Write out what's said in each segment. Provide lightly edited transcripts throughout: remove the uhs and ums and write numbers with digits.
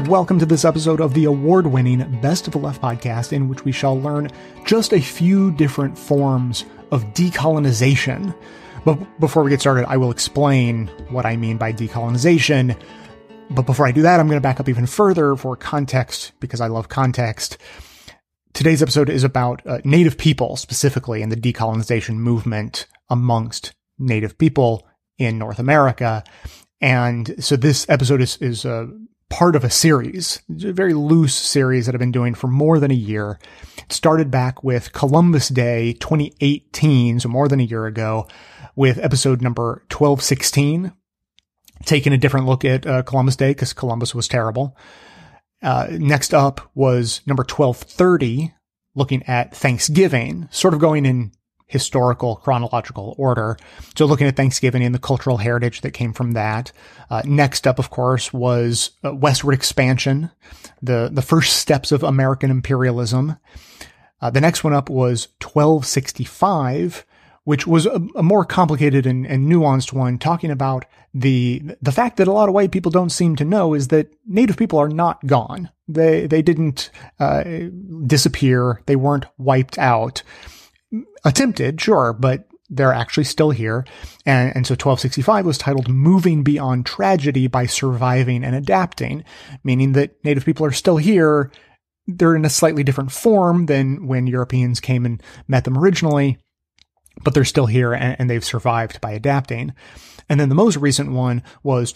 Welcome to this episode of the award-winning Best of the Left podcast, in which we shall learn just a few different forms of decolonization. But before we get started, I will explain what I mean by decolonization. But before I do that, I'm going to back up even further for context, because I love context. Today's episode is about Native people specifically and the decolonization movement amongst Native people in North America. And so this episode is part of a series, a very loose series that I've been doing for more than a year. It started back with Columbus Day 2018, so more than a year ago, with episode number 1216, taking a different look at Columbus Day because Columbus was terrible. Next up was number 1230, looking at Thanksgiving, sort of going in historical chronological order. So looking at Thanksgiving and the cultural heritage that came from that. Next up, of course, was westward expansion, the first steps of American imperialism. The next one up was 1265, which was a more complicated and nuanced one, talking about the fact that a lot of white people don't seem to know is that Native people are not gone. They didn't disappear. They weren't wiped out. Attempted, sure, but they're actually still here. And so 1265 was titled Moving Beyond Tragedy by Surviving and Adapting, meaning that Native people are still here. They're in a slightly different form than when Europeans came and met them originally, but they're still here and they've survived by adapting. And then the most recent one was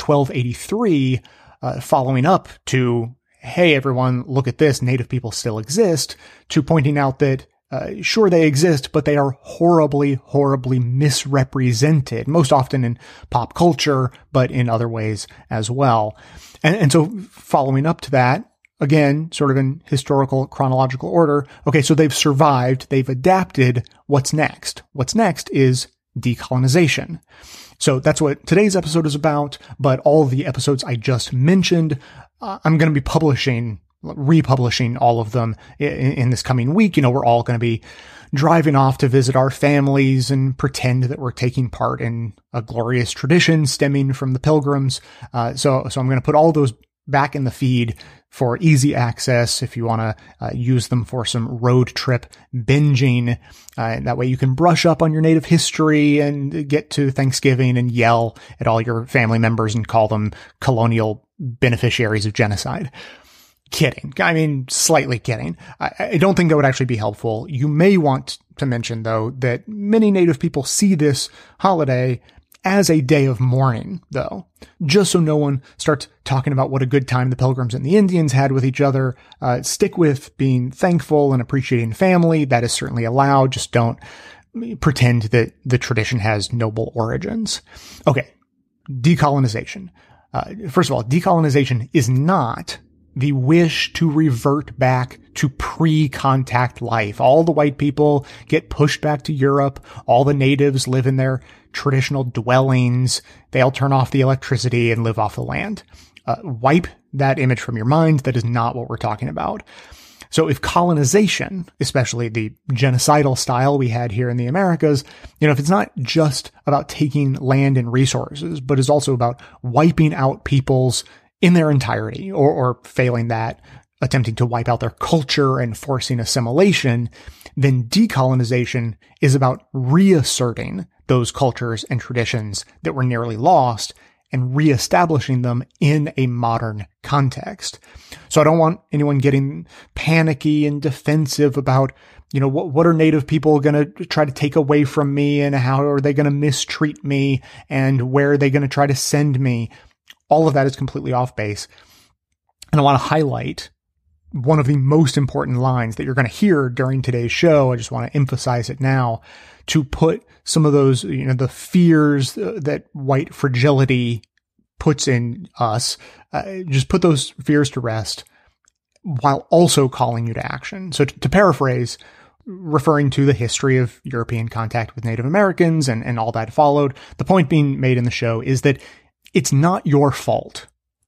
1283, following up to, hey, everyone, look at this, Native people still exist, to pointing out that sure, they exist, but they are horribly, horribly misrepresented, most often in pop culture, but in other ways as well. And so following up to that, again, sort of in historical chronological order, okay, so they've survived, they've adapted. What's next? What's next is decolonization. So that's what today's episode is about, but all the episodes I just mentioned, I'm going to be republishing all of them in this coming week. You know, we're all going to be driving off to visit our families and pretend that we're taking part in a glorious tradition stemming from the Pilgrims. So I'm going to put all those back in the feed for easy access if you want to use them for some road trip binging. That way you can brush up on your Native history and get to Thanksgiving and yell at all your family members and call them colonial beneficiaries of genocide. Kidding. I mean, slightly kidding. I don't think that would actually be helpful. You may want to mention, though, that many Native people see this holiday as a day of mourning, though, just so no one starts talking about what a good time the Pilgrims and the Indians had with each other. Stick with being thankful and appreciating family. That is certainly allowed. Just don't pretend that the tradition has noble origins. Okay. Decolonization. First of all, decolonization is not the wish to revert back to pre-contact life. All the white people get pushed back to Europe. All the natives live in their traditional dwellings. They all turn off the electricity and live off the land. Wipe that image from your mind. That is not what we're talking about. So if colonization, especially the genocidal style we had here in the Americas, if it's not just about taking land and resources, but is also about wiping out peoples in their entirety, or failing that, attempting to wipe out their culture and forcing assimilation, then decolonization is about reasserting those cultures and traditions that were nearly lost and reestablishing them in a modern context. So I don't want anyone getting panicky and defensive about, what are Native people going to try to take away from me, and how are they going to mistreat me, and where are they going to try to send me? All of that is completely off base. And I want to highlight one of the most important lines that you're going to hear during today's show. I just want to emphasize it now to put some of those, the fears that white fragility puts in us, just put those fears to rest while also calling you to action. So to paraphrase, referring to the history of European contact with Native Americans and all that followed, the point being made in the show is that it's not your fault,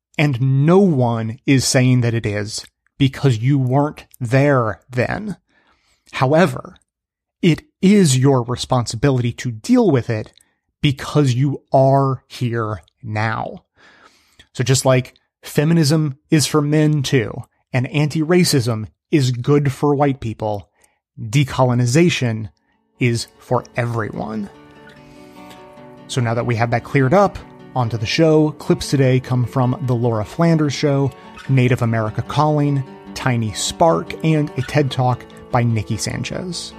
and no one is saying that it is, because you weren't there then. However, it is your responsibility to deal with it because you are here now. So just like Feminism is for men too, and anti-racism is good for white people. Decolonization is for everyone. So now that we have that cleared up, onto the show. Clips today come from The Laura Flanders Show, Native America Calling, Tiny Spark, and a TED Talk by Nikki Sanchez.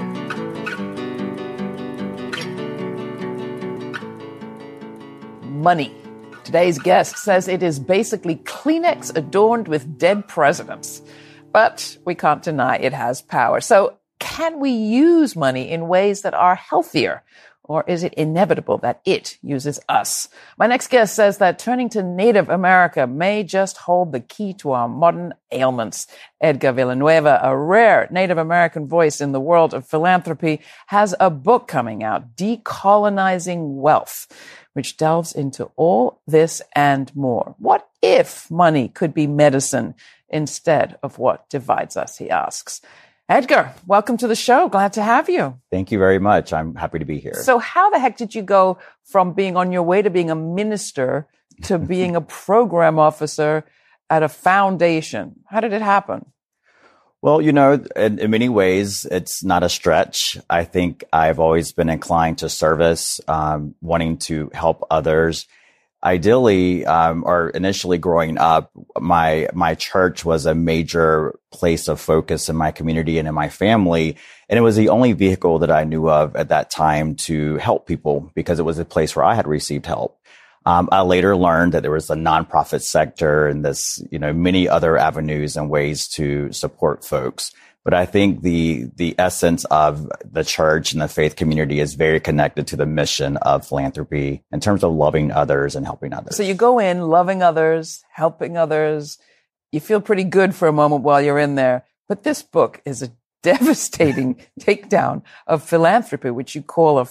Money. Today's guest says it is basically Kleenex adorned with dead presidents. But we can't deny it has power. So can we use money in ways that are healthier? Or is it inevitable that it uses us? My next guest says that turning to Native America may just hold the key to our modern ailments. Edgar Villanueva, a rare Native American voice in the world of philanthropy, has a book coming out, Decolonizing Wealth, which delves into all this and more. What if money could be medicine instead of what divides us, he asks. Edgar, welcome to the show. Glad to have you. Thank you very much. I'm happy to be here. So how the heck did you go from being on your way to being a minister to being a program officer at a foundation? How did it happen? Well, you know, in many ways, it's not a stretch. I think I've always been inclined to service, wanting to help others. Ideally, or initially growing up, my church was a major place of focus in my community and in my family. And it was the only vehicle that I knew of at that time to help people because it was a place where I had received help. I later learned that there was a nonprofit sector and this, many other avenues and ways to support folks. But I think the essence of the church and the faith community is very connected to the mission of philanthropy in terms of loving others and helping others. So you go in loving others, helping others. You feel pretty good for a moment while you're in there. But this book is a devastating takedown of philanthropy, which you call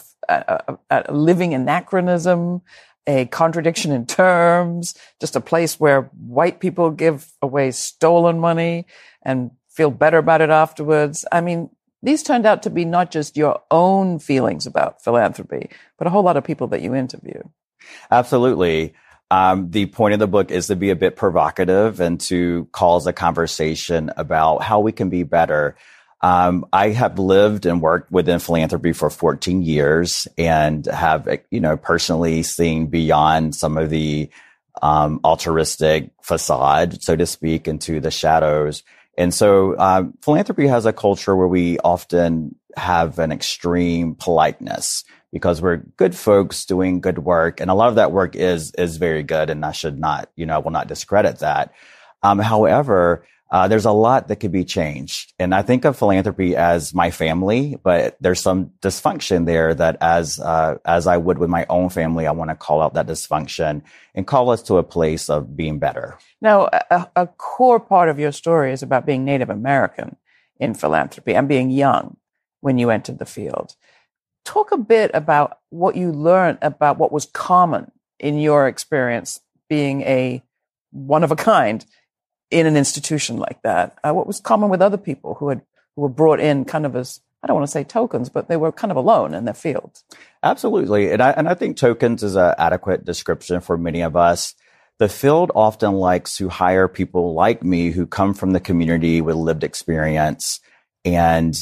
a living anachronism, a contradiction in terms, just a place where white people give away stolen money and feel better about it afterwards. I mean, these turned out to be not just your own feelings about philanthropy, but a whole lot of people that you interview. Absolutely. The point of the book is to be a bit provocative and to cause a conversation about how we can be better. I have lived and worked within philanthropy for 14 years and have, personally seen beyond some of the altruistic facade, so to speak, into the shadows. And so philanthropy has a culture where we often have an extreme politeness because we're good folks doing good work. And a lot of that work is very good. And I should not, I will not discredit that. However, there's a lot that could be changed. And I think of philanthropy as my family, but there's some dysfunction there that as I would with my own family, I want to call out that dysfunction and call us to a place of being better. Now, a core part of your story is about being Native American in philanthropy and being young when you entered the field. Talk a bit about what you learned about what was common in your experience being a one of a kind in an institution like that. What was common with other people who were brought in kind of as, I don't want to say tokens, but they were kind of alone in their field? Absolutely. And I think tokens is an adequate description for many of us. The field often likes to hire people like me who come from the community with lived experience and,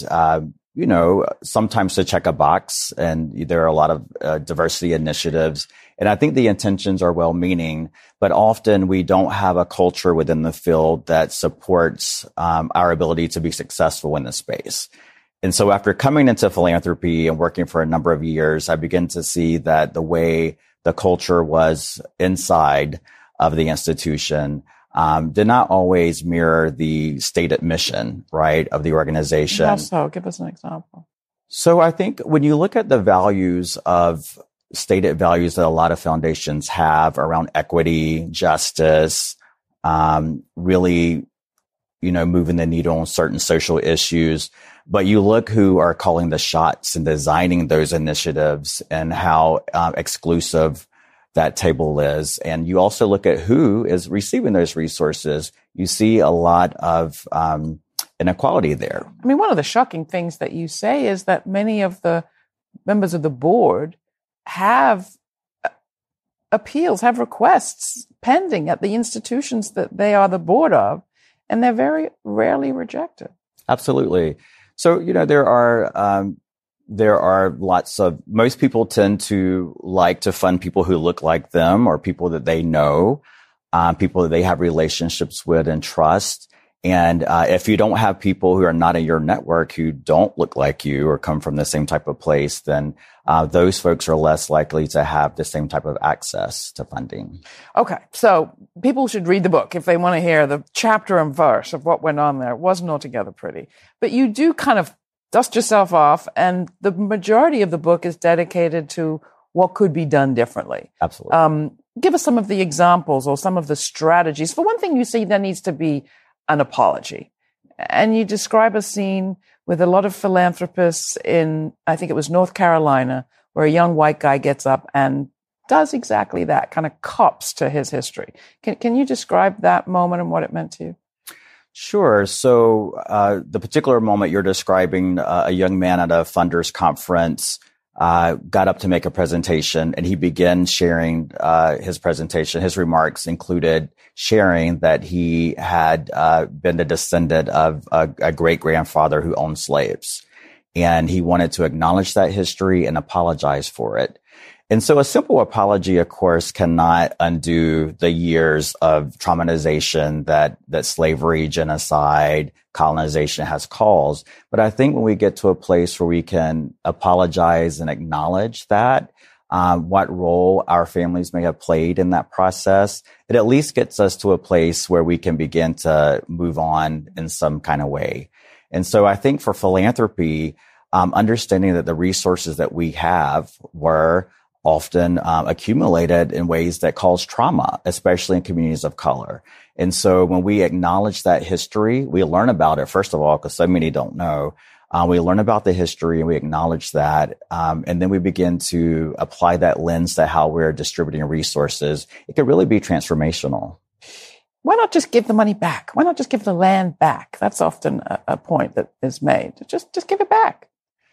sometimes to check a box. And there are a lot of diversity initiatives. And I think the intentions are well-meaning, but often we don't have a culture within the field that supports our ability to be successful in this space. And so after coming into philanthropy and working for a number of years, I began to see that the way the culture was inside of the institution did not always mirror the stated mission, right, of the organization. How so? Give us an example. So I think when you look at the values of stated values that a lot of foundations have around equity, justice, really, moving the needle on certain social issues. But you look who are calling the shots and designing those initiatives and how exclusive that table is. And you also look at who is receiving those resources. You see a lot of inequality there. I mean, one of the shocking things that you say is that many of the members of the board have appeals, have requests pending at the institutions that they are the board of, and they're very rarely rejected. Absolutely. So, there are lots of, most people tend to like to fund people who look like them or people that they know, people that they have relationships with and trust. And if you don't have people who are not in your network who don't look like you or come from the same type of place, then those folks are less likely to have the same type of access to funding. Okay, so people should read the book if they want to hear the chapter and verse of what went on there. It wasn't altogether pretty. But you do kind of dust yourself off, and the majority of the book is dedicated to what could be done differently. Absolutely. Give us some of the examples or some of the strategies. For one thing, you say there needs to be an apology. And you describe a scene with a lot of philanthropists in, I think it was North Carolina, where a young white guy gets up and does exactly that, kind of cops to his history. Can you describe that moment and what it meant to you? Sure. So the particular moment you're describing, a young man at a funders conference got up to make a presentation, and he began sharing his presentation. His remarks included sharing that he had been a descendant of a great-grandfather who owned slaves. And he wanted to acknowledge that history and apologize for it. And so a simple apology, of course, cannot undo the years of traumatization that slavery, genocide, colonization has caused. But I think when we get to a place where we can apologize and acknowledge that, what role our families may have played in that process, it at least gets us to a place where we can begin to move on in some kind of way. And so I think for philanthropy, understanding that the resources that we have were often accumulated in ways that cause trauma, especially in communities of color. And so when we acknowledge that history, we learn about it, first of all, because so many don't know. We learn about the history and we acknowledge that. And then we begin to apply that lens to how we're distributing resources. It can really be transformational. Why not just give the money back? Why not just give the land back? That's often a point that is made. Just give it back.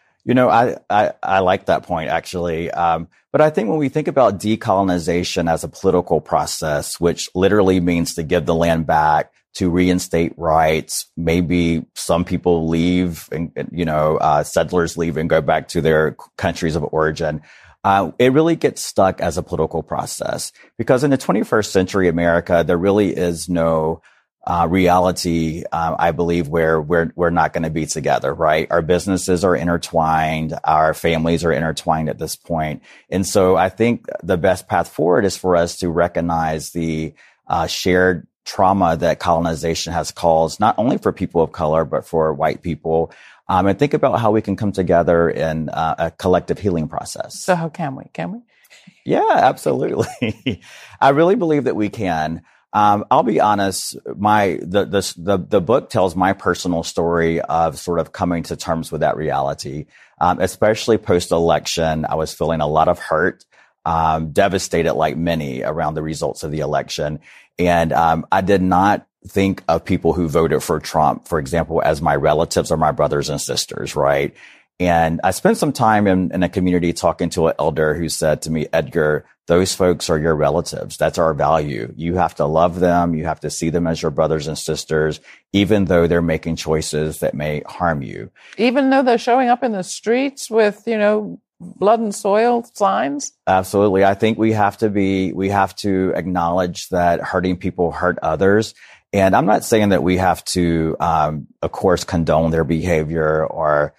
I like that point, actually. But I think when we think about decolonization as a political process, which literally means to give the land back, to reinstate rights, maybe some people leave and, settlers leave and go back to their countries of origin. It really gets stuck as a political process because in the 21st century America, there really is no reality, I believe, where we're not going to be together, right? Our businesses are intertwined. Our families are intertwined at this point. And so I think the best path forward is for us to recognize the shared trauma that colonization has caused, not only for people of color, but for white people. And think about how we can come together in a collective healing process. So how can we? Can we? Yeah, absolutely. I really believe that we can. I'll be honest, the book tells my personal story of sort of coming to terms with that reality. Especially post-election, I was feeling a lot of hurt, devastated like many around the results of the election. And I did not think of people who voted for Trump, for example, as my relatives or my brothers and sisters, right? And I spent some time in a community talking to an elder who said to me, Edgar, those folks are your relatives. That's our value. You have to love them. You have to see them as your brothers and sisters, even though they're making choices that may harm you. Even though they're showing up in the streets with, blood and soil signs? Absolutely. I think we have to acknowledge that hurting people hurt others. And I'm not saying that we have to, of course, condone their behavior or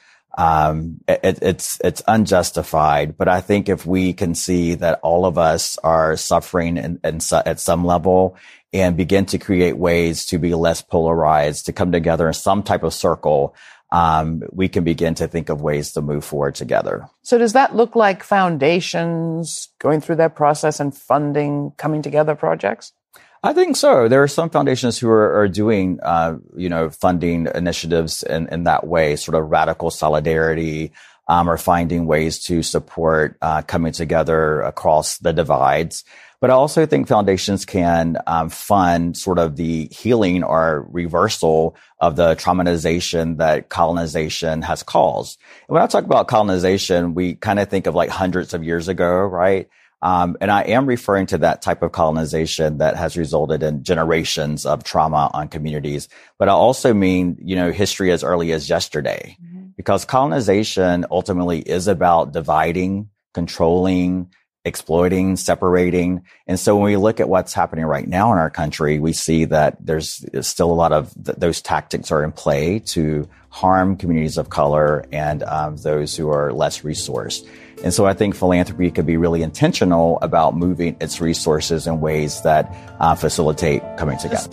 it's unjustified. But I think if we can see that all of us are suffering at some level and begin to create ways to be less polarized, to come together in some type of circle, we can begin to think of ways to move forward together. So does that look like foundations going through that process and funding coming together projects? I think so. There are some foundations who are doing, funding initiatives in that way, sort of radical solidarity, or finding ways to support, coming together across the divides. But I also think foundations can, fund sort of the healing or reversal of the traumatization that colonization has caused. And when I talk about colonization, we kind of think of like hundreds of years ago, right? And I am referring to that type of colonization that has resulted in generations of trauma on communities. But I also mean, history as early as yesterday, because colonization ultimately is about dividing, controlling, exploiting, separating. And so when we look at what's happening right now in our country, we see that there's still a lot of those tactics are in play to harm communities of color and those who are less resourced. And so I think philanthropy could be really intentional about moving its resources in ways that facilitate coming together.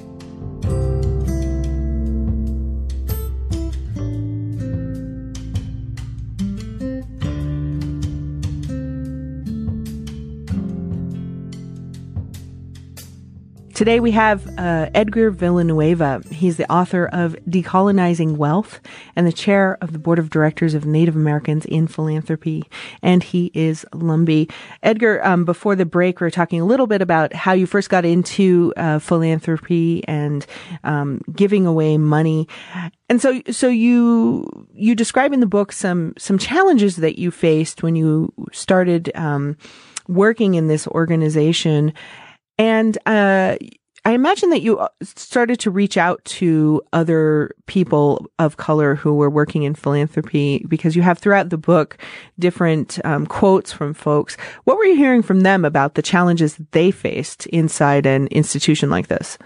Today we have Edgar Villanueva. He's the author of Decolonizing Wealth and the chair of the board of directors of Native Americans in Philanthropy. And he is Lumbee. Edgar, before the break, we were talking a little bit about how you first got into philanthropy and giving away money. And so you describe in the book some challenges that you faced when you started working in this organization. And I imagine that you started to reach out to other people of color who were working in philanthropy, because you have throughout the book different quotes from folks. What were you hearing from them about the challenges that they faced inside an institution like this?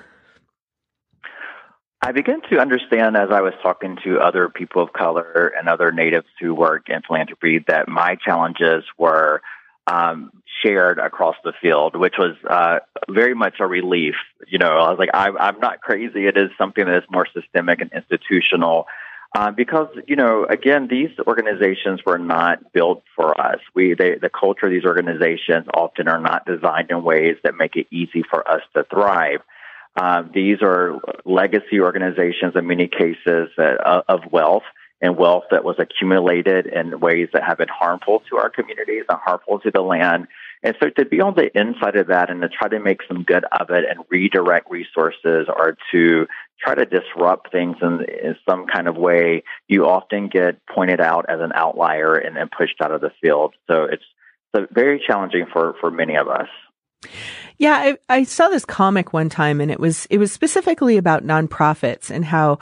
I began to understand as I was talking to other people of color and other natives who work in philanthropy that my challenges were shared across the field, which was very much a relief. I was like, I'm not crazy. It is something that is more systemic and institutional because, again, these organizations were not built for us. The culture of these organizations often are not designed in ways that make it easy for us to thrive. These are legacy organizations in many cases of wealth, and wealth that was accumulated in ways that have been harmful to our communities and harmful to the land. And so to be on the inside of that and to try to make some good of it and redirect resources or to try to disrupt things in some kind of way, you often get pointed out as an outlier and then pushed out of the field. So it's very challenging for many of us. Yeah, I saw this comic one time, and it was specifically about nonprofits and how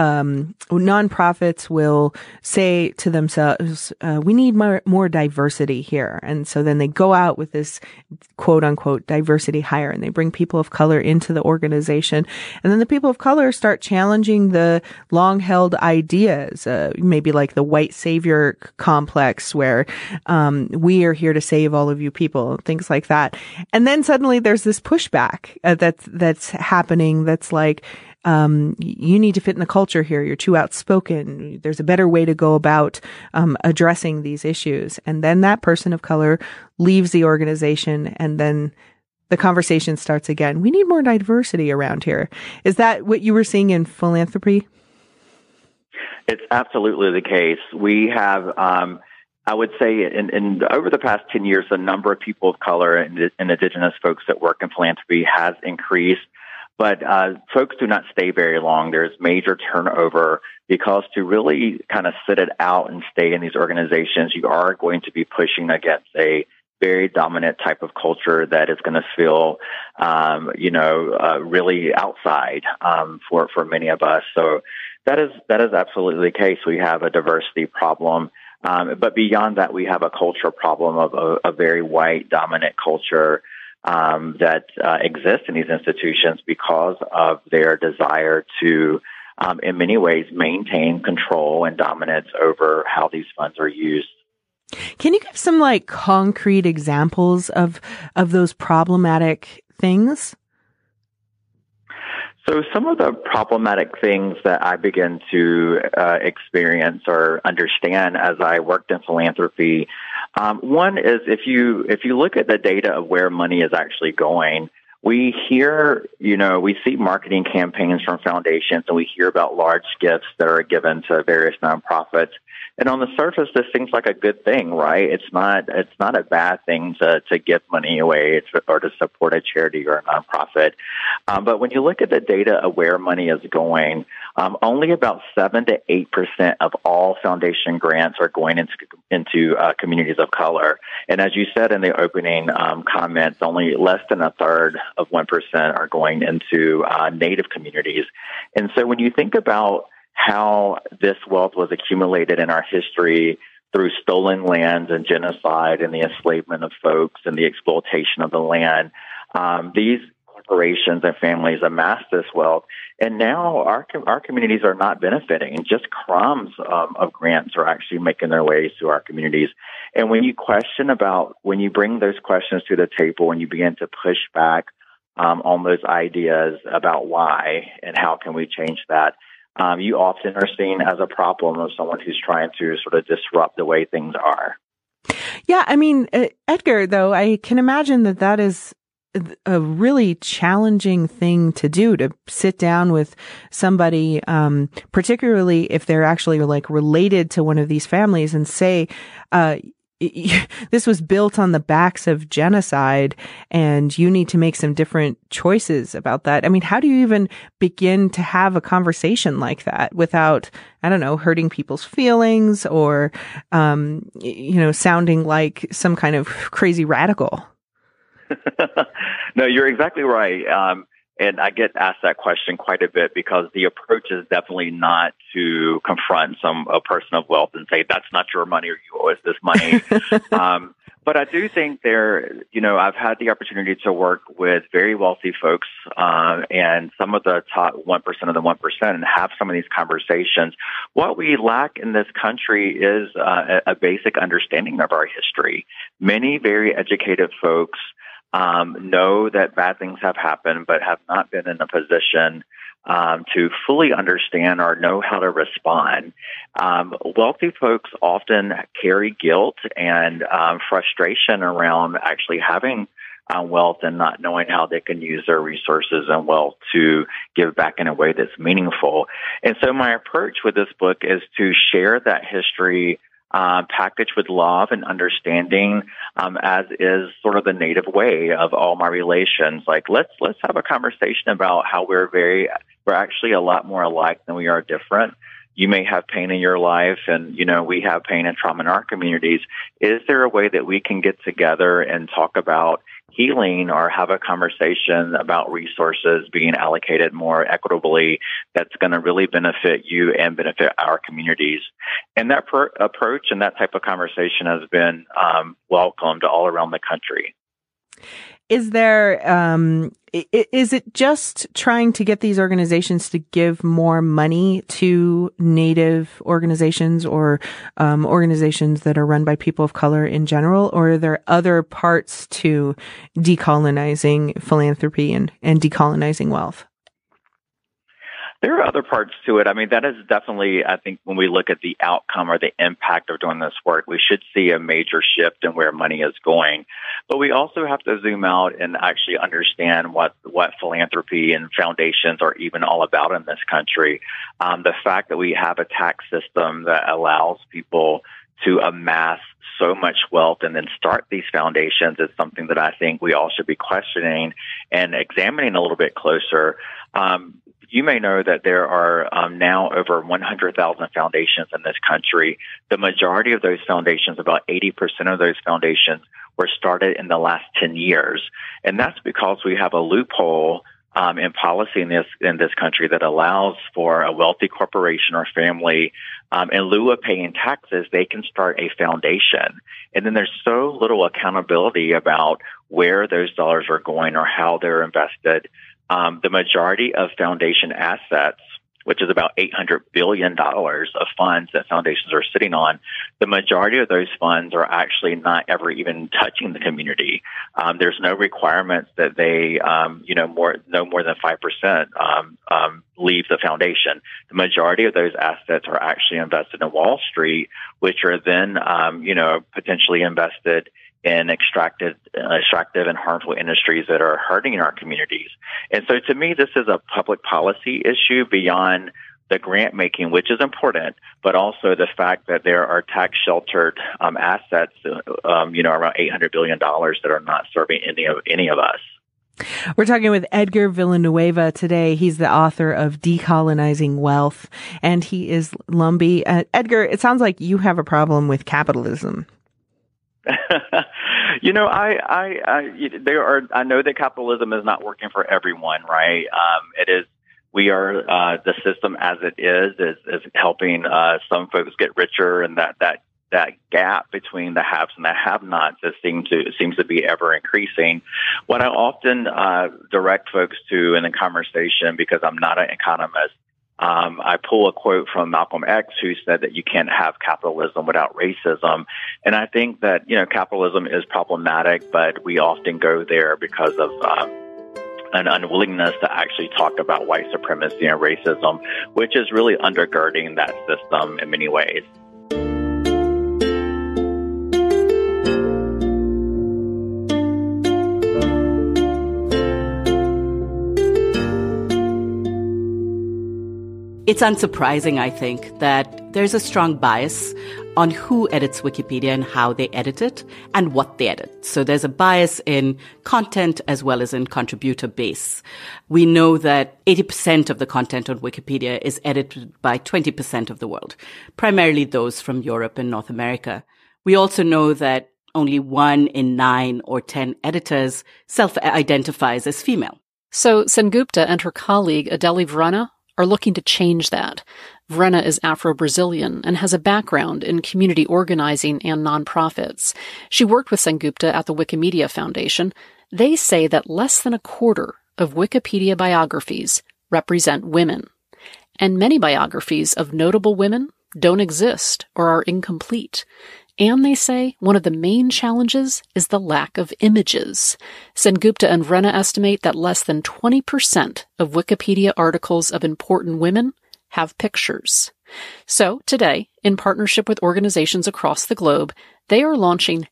nonprofits will say to themselves, "We need more diversity here," and so then they go out with this quote unquote diversity hire, and they bring people of color into the organization, and then the people of color start challenging the long held ideas, maybe like the white savior complex, where we are here to save all of you people, things like that, and then suddenly there's this pushback that's happening. That's like, you need to fit in the culture here. You're too outspoken. There's a better way to go about addressing these issues. And then that person of color leaves the organization, and then the conversation starts again. We need more diversity around here. Is that what you were seeing in philanthropy? It's absolutely the case. We have, I would say in over the past 10 years, the number of people of color and indigenous folks that work in philanthropy has increased, but folks do not stay very long. There's major turnover because to really kind of sit it out and stay in these organizations, you are going to be pushing against a very dominant type of culture that is going to feel, really outside for many of us. So that is absolutely the case. We have a diversity problem. But beyond that, we have a culture problem of a very white dominant culture that exists in these institutions because of their desire to, in many ways, maintain control and dominance over how these funds are used. Can you give some concrete examples of those problematic things? So some of the problematic things that I began to experience or understand as I worked in philanthropy, one is if you look at the data of where money is actually going, we hear, we see marketing campaigns from foundations, and we hear about large gifts that are given to various nonprofits. And on the surface, this seems like a good thing, right? It's not a bad thing to give money away or to support a charity or a nonprofit. But when you look at the data of where money is going, only about 7 to 8% of all foundation grants are going into communities of color. And as you said in the opening comments, only less than a third of 1% are going into Native communities. And so when you think about how this wealth was accumulated in our history through stolen lands and genocide and the enslavement of folks and the exploitation of the land, these corporations and families amass this wealth, and now our communities are not benefiting. Just crumbs of grants are actually making their way to our communities. And when you bring those questions to the table, when you begin to push back on those ideas about why and how can we change that, you often are seen as a problem of someone who's trying to sort of disrupt the way things are. Yeah, I mean, Edgar, though, I can imagine that is a really challenging thing to do, to sit down with somebody, particularly if they're actually like related to one of these families, and say, this was built on the backs of genocide and you need to make some different choices about that. I mean, how do you even begin to have a conversation like that without, I don't know, hurting people's feelings or, sounding like some kind of crazy radical? No, you're exactly right. And I get asked that question quite a bit because the approach is definitely not to confront a person of wealth and say, that's not your money or you owe us this money. But I do think I've had the opportunity to work with very wealthy folks and some of the top 1% of the 1% and have some of these conversations. What we lack in this country is a basic understanding of our history. Many very educated folks know that bad things have happened, but have not been in a position to fully understand or know how to respond. Wealthy folks often carry guilt and frustration around actually having wealth and not knowing how they can use their resources and wealth to give back in a way that's meaningful. And so my approach with this book is to share that history packaged with love and understanding, as is sort of the native way of all my relations. Like, let's have a conversation about how we're actually a lot more alike than we are different. You may have pain in your life, and, we have pain and trauma in our communities. Is there a way that we can get together and talk about healing or have a conversation about resources being allocated more equitably that's going to really benefit you and benefit our communities? And that approach and that type of conversation has been welcomed all around the country. Is there, is it just trying to get these organizations to give more money to Native organizations or organizations that are run by people of color in general, or are there other parts to decolonizing philanthropy and decolonizing wealth? There are other parts to it. I mean, that is definitely, I think, when we look at the outcome or the impact of doing this work, we should see a major shift in where money is going. But we also have to zoom out and actually understand what philanthropy and foundations are even all about in this country. The fact that we have a tax system that allows people to amass so much wealth and then start these foundations is something that I think we all should be questioning and examining a little bit closer. You may know that there are now over 100,000 foundations in this country. The majority of those foundations, about 80% of those foundations, were started in the last 10 years. And that's because we have a loophole in policy in this country that allows for a wealthy corporation or family, in lieu of paying taxes, they can start a foundation. And then there's so little accountability about where those dollars are going or how they're invested. The majority of foundation assets, which is about $800 billion of funds that foundations are sitting on, the majority of those funds are actually not ever even touching the community. There's no requirements that they, no more than 5% leave the foundation. The majority of those assets are actually invested in Wall Street, which are then, potentially invested in extractive and harmful industries that are hurting our communities. And so to me, this is a public policy issue beyond the grant making, which is important, but also the fact that there are tax sheltered assets, around $800 billion that are not serving any of us. We're talking with Edgar Villanueva today. He's the author of Decolonizing Wealth, and he is Lumbee. Edgar, it sounds like you have a problem with capitalism. I know that capitalism is not working for everyone, right? The system as it is helping some folks get richer, and that gap between the haves and the have-nots seems to be ever increasing. What I often direct folks to in the conversation, because I'm not an economist, I pull a quote from Malcolm X, who said that you can't have capitalism without racism. And I think that, capitalism is problematic, but we often go there because of an unwillingness to actually talk about white supremacy and racism, which is really undergirding that system in many ways. It's unsurprising, I think, that there's a strong bias on who edits Wikipedia and how they edit it and what they edit. So there's a bias in content as well as in contributor base. We know that 80% of the content on Wikipedia is edited by 20% of the world, primarily those from Europe and North America. We also know that only 1 in 9 or 10 editors self-identifies as female. So Sengupta and her colleague Adeli Vrana are looking to change that. Vrana is Afro-Brazilian and has a background in community organizing and nonprofits. She worked with Sengupta at the Wikimedia Foundation. They say that less than a quarter of Wikipedia biographies represent women. And many biographies of notable women don't exist or are incomplete. And they say one of the main challenges is the lack of images. Sengupta and Vrana estimate that less than 20% of Wikipedia articles of important women have pictures. So today, in partnership with organizations across the globe, they are launching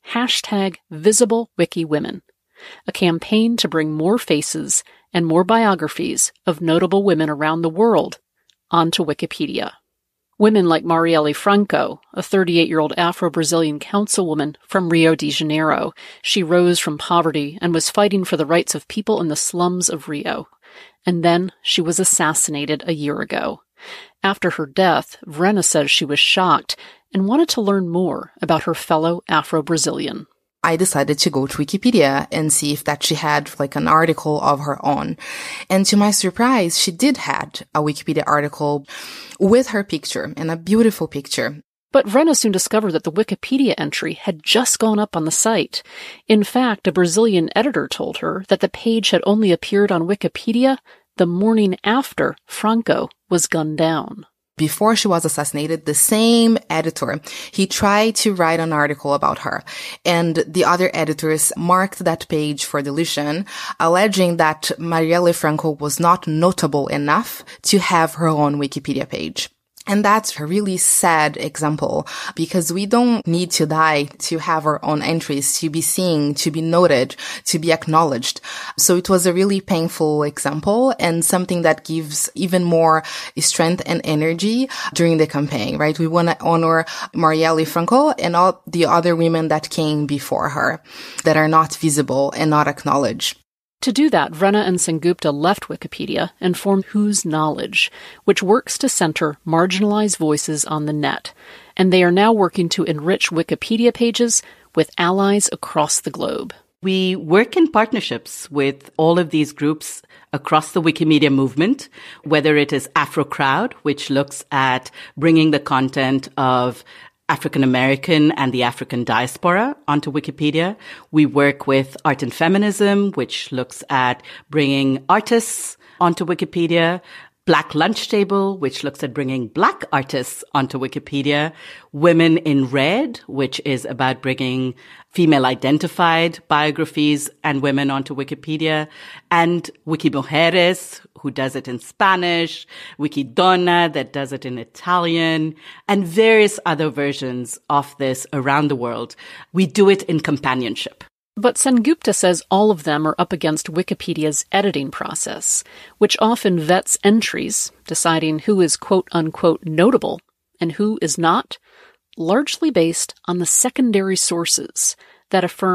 #VisibleWikiWomen, a campaign to bring more faces and more biographies of notable women around the world onto Wikipedia. Women like Marielle Franco, a 38-year-old Afro-Brazilian councilwoman from Rio de Janeiro. She rose from poverty and was fighting for the rights of people in the slums of Rio. And then she was assassinated a year ago. After her death, Vrana says she was shocked and wanted to learn more about her fellow Afro-Brazilian. I decided to go to Wikipedia and see if that she had an article of her own. And to my surprise, she did had a Wikipedia article with her picture, and a beautiful picture. But Vrana soon discovered that the Wikipedia entry had just gone up on the site. In fact, a Brazilian editor told her that the page had only appeared on Wikipedia the morning after Franco was gunned down. Before she was assassinated, the same editor, he tried to write an article about her. And the other editors marked that page for deletion, alleging that Marielle Franco was not notable enough to have her own Wikipedia page. And that's a really sad example, because we don't need to die to have our own entries, to be seen, to be noted, to be acknowledged. So it was a really painful example, and something that gives even more strength and energy during the campaign, right? We want to honor Marielle Franco and all the other women that came before her that are not visible and not acknowledged. To do that, Vrana and Sengupta left Wikipedia and formed Whose Knowledge, which works to center marginalized voices on the net. And they are now working to enrich Wikipedia pages with allies across the globe. We work in partnerships with all of these groups across the Wikimedia movement, whether it is AfroCrowd, which looks at bringing the content of African American and the African diaspora onto Wikipedia. We work with Art and Feminism, which looks at bringing artists onto Wikipedia. Black Lunch Table, which looks at bringing Black artists onto Wikipedia. Women in Red, which is about bringing female-identified biographies and women onto Wikipedia. And Wikimujeres, who does it in Spanish. Wikidonna, that does it in Italian. And various other versions of this around the world. We do it in companionship. But Sengupta says all of them are up against Wikipedia's editing process, which often vets entries, deciding who is quote-unquote notable and who is not, largely based on the secondary sources that affirm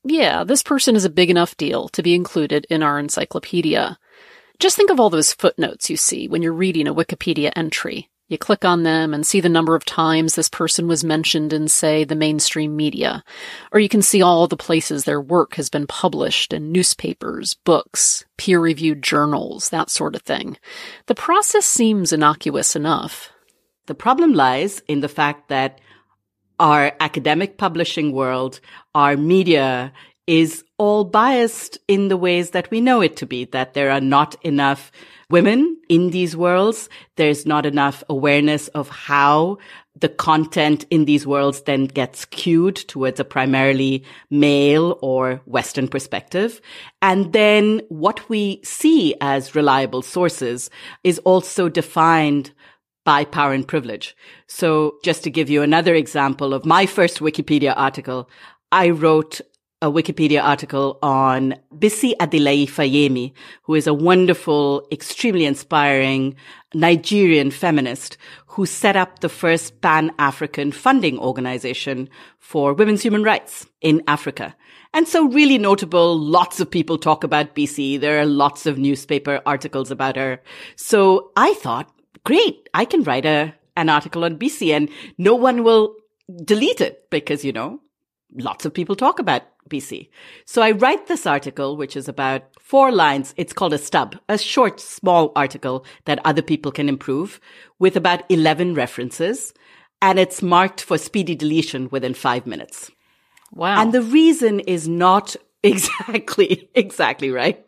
yeah, this person is a big enough deal to be included in our encyclopedia. Just think of all those footnotes you see when you're reading a Wikipedia entry. You click on them and see the number of times this person was mentioned in, say, the mainstream media. Or you can see all the places their work has been published in newspapers, books, peer-reviewed journals, that sort of thing. The process seems innocuous enough. The problem lies in the fact that our academic publishing world, our media, is all biased in the ways that we know it to be, that there are not enough women in these worlds. There's not enough awareness of how the content in these worlds then gets skewed towards a primarily male or Western perspective. And then what we see as reliable sources is also defined by power and privilege. So just to give you another example of my first Wikipedia article, I wrote a Wikipedia article on Bisi Adeleye-Fayemi, who is a wonderful, extremely inspiring Nigerian feminist who set up the first Pan-African funding organization for women's human rights in Africa. And so really notable, lots of people talk about Bisi. There are lots of newspaper articles about her. So I thought, great, I can write an article on Bisi and no one will delete it because, lots of people talk about Bisi. So I write this article, which is about 4 lines. It's called a stub, a short, small article that other people can improve with about 11 references. And it's marked for speedy deletion within 5 minutes. Wow. And the reason is not exactly right.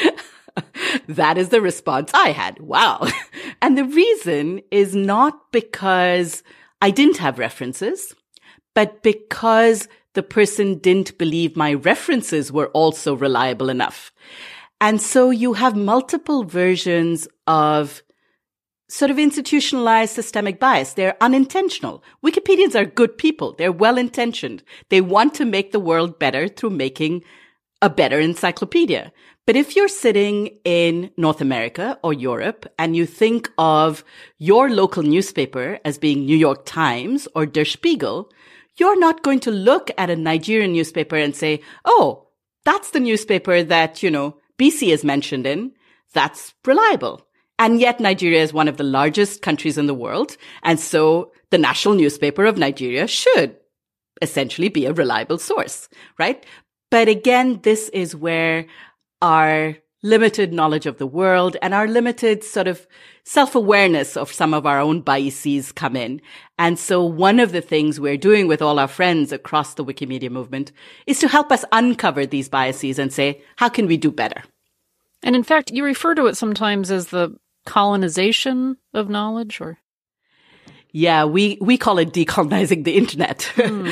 That is the response I had. Wow. And the reason is not because I didn't have references, but because the person didn't believe my references were also reliable enough. And so you have multiple versions of sort of institutionalized systemic bias. They're unintentional. Wikipedians are good people. They're well-intentioned. They want to make the world better through making a better encyclopedia. But if you're sitting in North America or Europe and you think of your local newspaper as being New York Times or Der Spiegel, you're not going to look at a Nigerian newspaper and say, oh, that's the newspaper that, Bisi is mentioned in. That's reliable. And yet Nigeria is one of the largest countries in the world. And so the national newspaper of Nigeria should essentially be a reliable source, right? But again, this is where our limited knowledge of the world and our limited sort of self-awareness of some of our own biases come in. And so one of the things we're doing with all our friends across the Wikimedia movement is to help us uncover these biases and say, how can we do better? And in fact, you refer to it sometimes as the colonization of knowledge, or? Yeah, we call it decolonizing the internet.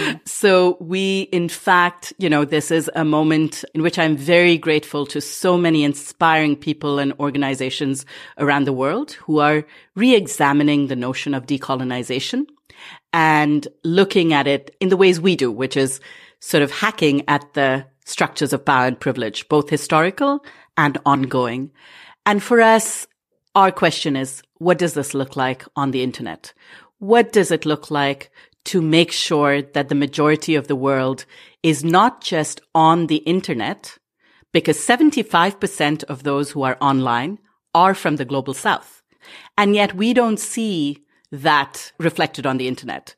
So we, in fact, this is a moment in which I'm very grateful to so many inspiring people and organizations around the world who are re-examining the notion of decolonization and looking at it in the ways we do, which is sort of hacking at the structures of power and privilege, both historical and ongoing. And for us, our question is, what does this look like on the internet? What does it look like to make sure that the majority of the world is not just on the internet, because 75% of those who are online are from the global south. And yet we don't see that reflected on the internet.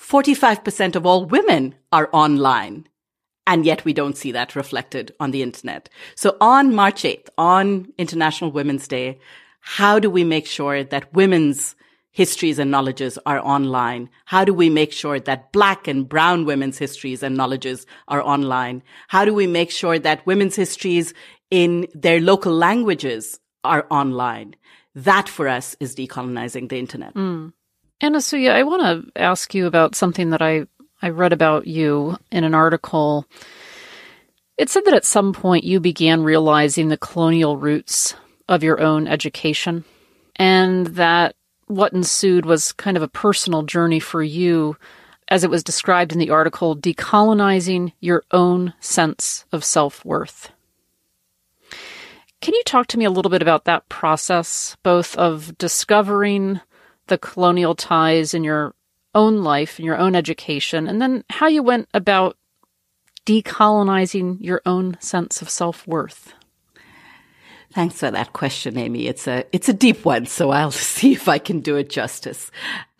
45% of all women are online, and yet we don't see that reflected on the internet. So on March 8th, on International Women's Day, how do we make sure that women's histories and knowledges are online? How do we make sure that Black and brown women's histories and knowledges are online? How do we make sure that women's histories in their local languages are online? That for us is decolonizing the internet. Anasuya, I want to ask you about something that I read about you in an article. It said that at some point you began realizing the colonial roots of your own education, and that what ensued was kind of a personal journey for you, as it was described in the article, decolonizing your own sense of self-worth. Can you talk to me a little bit about that process, both of discovering the colonial ties in your own life, in your own education, and then how you went about decolonizing your own sense of self-worth? Thanks for that question, Amy. It's a deep one, so I'll see if I can do it justice.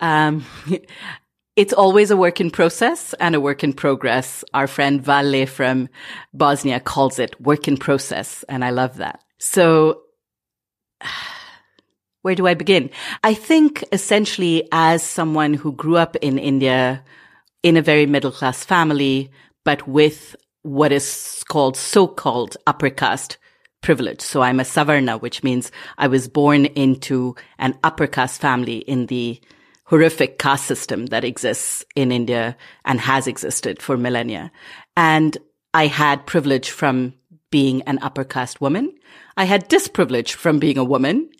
It's always a work in process and a work in progress. Our friend Valle from Bosnia calls it work in process, and I love that. So where do I begin? I think essentially as someone who grew up in India in a very middle-class family, but with what is called so-called upper caste privilege. So I'm a Savarna, which means I was born into an upper caste family in the horrific caste system that exists in India and has existed for millennia. And I had privilege from being an upper caste woman. I had disprivilege from being a woman.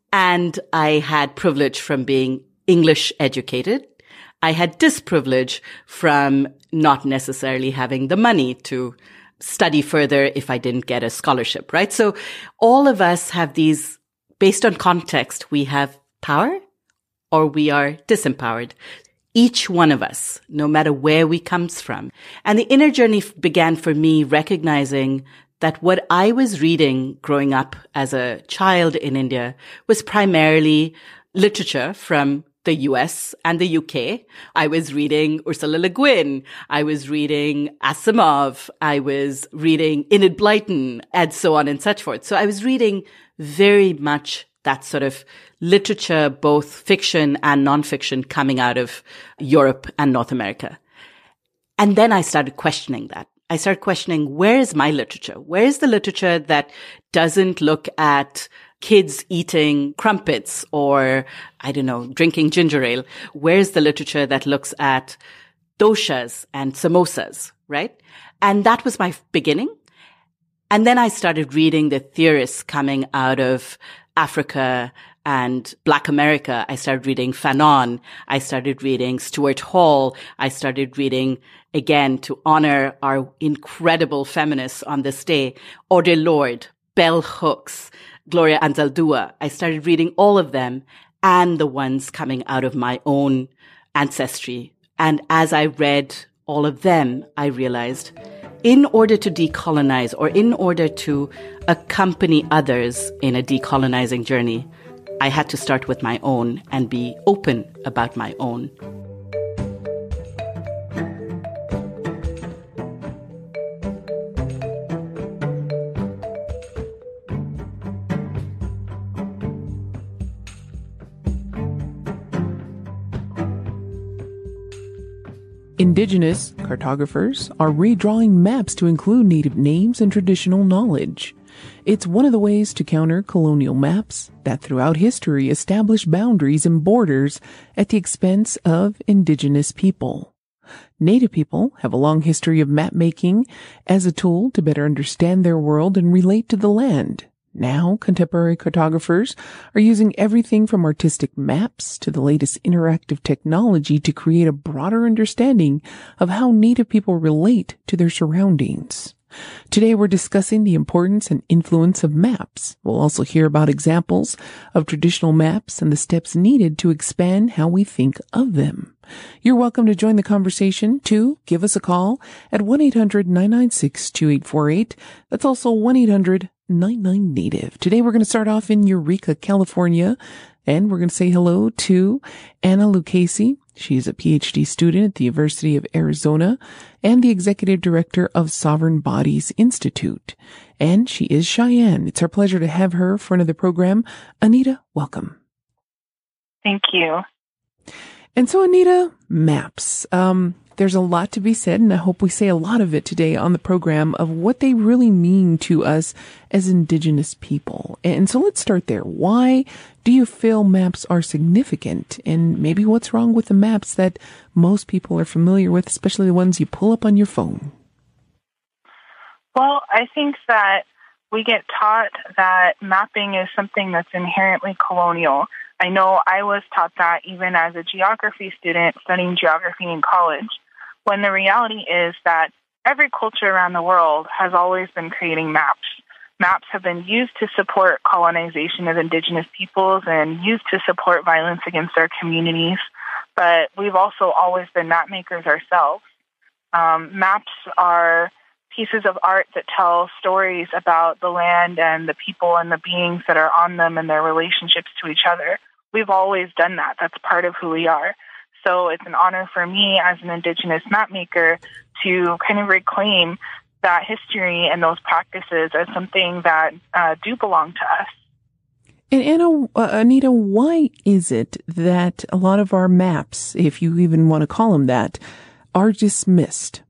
And I had privilege from being English educated. I had disprivilege from not necessarily having the money to study further if I didn't get a scholarship, right? So all of us have these, based on context, we have power or we are disempowered. Each one of us, no matter where we comes from. And the inner journey began for me recognizing that what I was reading growing up as a child in India was primarily literature from the US and the UK. I was reading Ursula Le Guin. I was reading Asimov. I was reading Enid Blyton, and so on and such forth. So I was reading very much that sort of literature, both fiction and nonfiction, coming out of Europe and North America. And then I started questioning that. I started questioning, where is my literature? Where is the literature that doesn't look at kids eating crumpets or, I don't know, drinking ginger ale? Where's the literature that looks at doshas and samosas, right? And that was my beginning. And then I started reading the theorists coming out of Africa and Black America. I started reading Fanon. I started reading Stuart Hall. I started reading, again, to honor our incredible feminists on this day, Audre Lorde, Bell Hooks, Gloria Anzaldúa. I started reading all of them and the ones coming out of my own ancestry. And as I read all of them, I realized in order to decolonize or in order to accompany others in a decolonizing journey, I had to start with my own and be open about my own. Indigenous cartographers are redrawing maps to include native names and traditional knowledge. It's one of the ways to counter colonial maps that throughout history establish boundaries and borders at the expense of indigenous people. Native people have a long history of map making as a tool to better understand their world and relate to the land. Now, contemporary cartographers are using everything from artistic maps to the latest interactive technology to create a broader understanding of how Native people relate to their surroundings. Today, we're discussing the importance and influence of maps. We'll also hear about examples of traditional maps and the steps needed to expand how we think of them. You're welcome to join the conversation, too. Give us a call at 1-800-996-2848. That's also 1-800-99-NATIVE. Today, we're going to start off in Eureka, California, and we're going to say hello to Anna Lucchese. She's a PhD student at the University of Arizona and the executive director of Sovereign Bodies Institute. And she is Cheyenne. It's our pleasure to have her for another program. Anita, welcome. Thank you. And so, Anita, maps. There's a lot to be said, and I hope we say a lot of it today on the program of what they really mean to us as Indigenous people. And so let's start there. Why do you feel maps are significant? And maybe what's wrong with the maps that most people are familiar with, especially the ones you pull up on your phone? Well, I think that we get taught that mapping is something that's inherently colonial. I know I was taught that even as a geography student studying geography in college, when the reality is that every culture around the world has always been creating maps. Maps have been used to support colonization of indigenous peoples and used to support violence against our communities, but we've also always been map makers ourselves. Maps are pieces of art that tell stories about the land and the people and the beings that are on them and their relationships to each other. We've always done that. That's part of who we are. So it's an honor for me as an Indigenous map maker to kind of reclaim that history and those practices as something that do belong to us. And Anita, why is it that a lot of our maps, if you even want to call them that, are dismissed?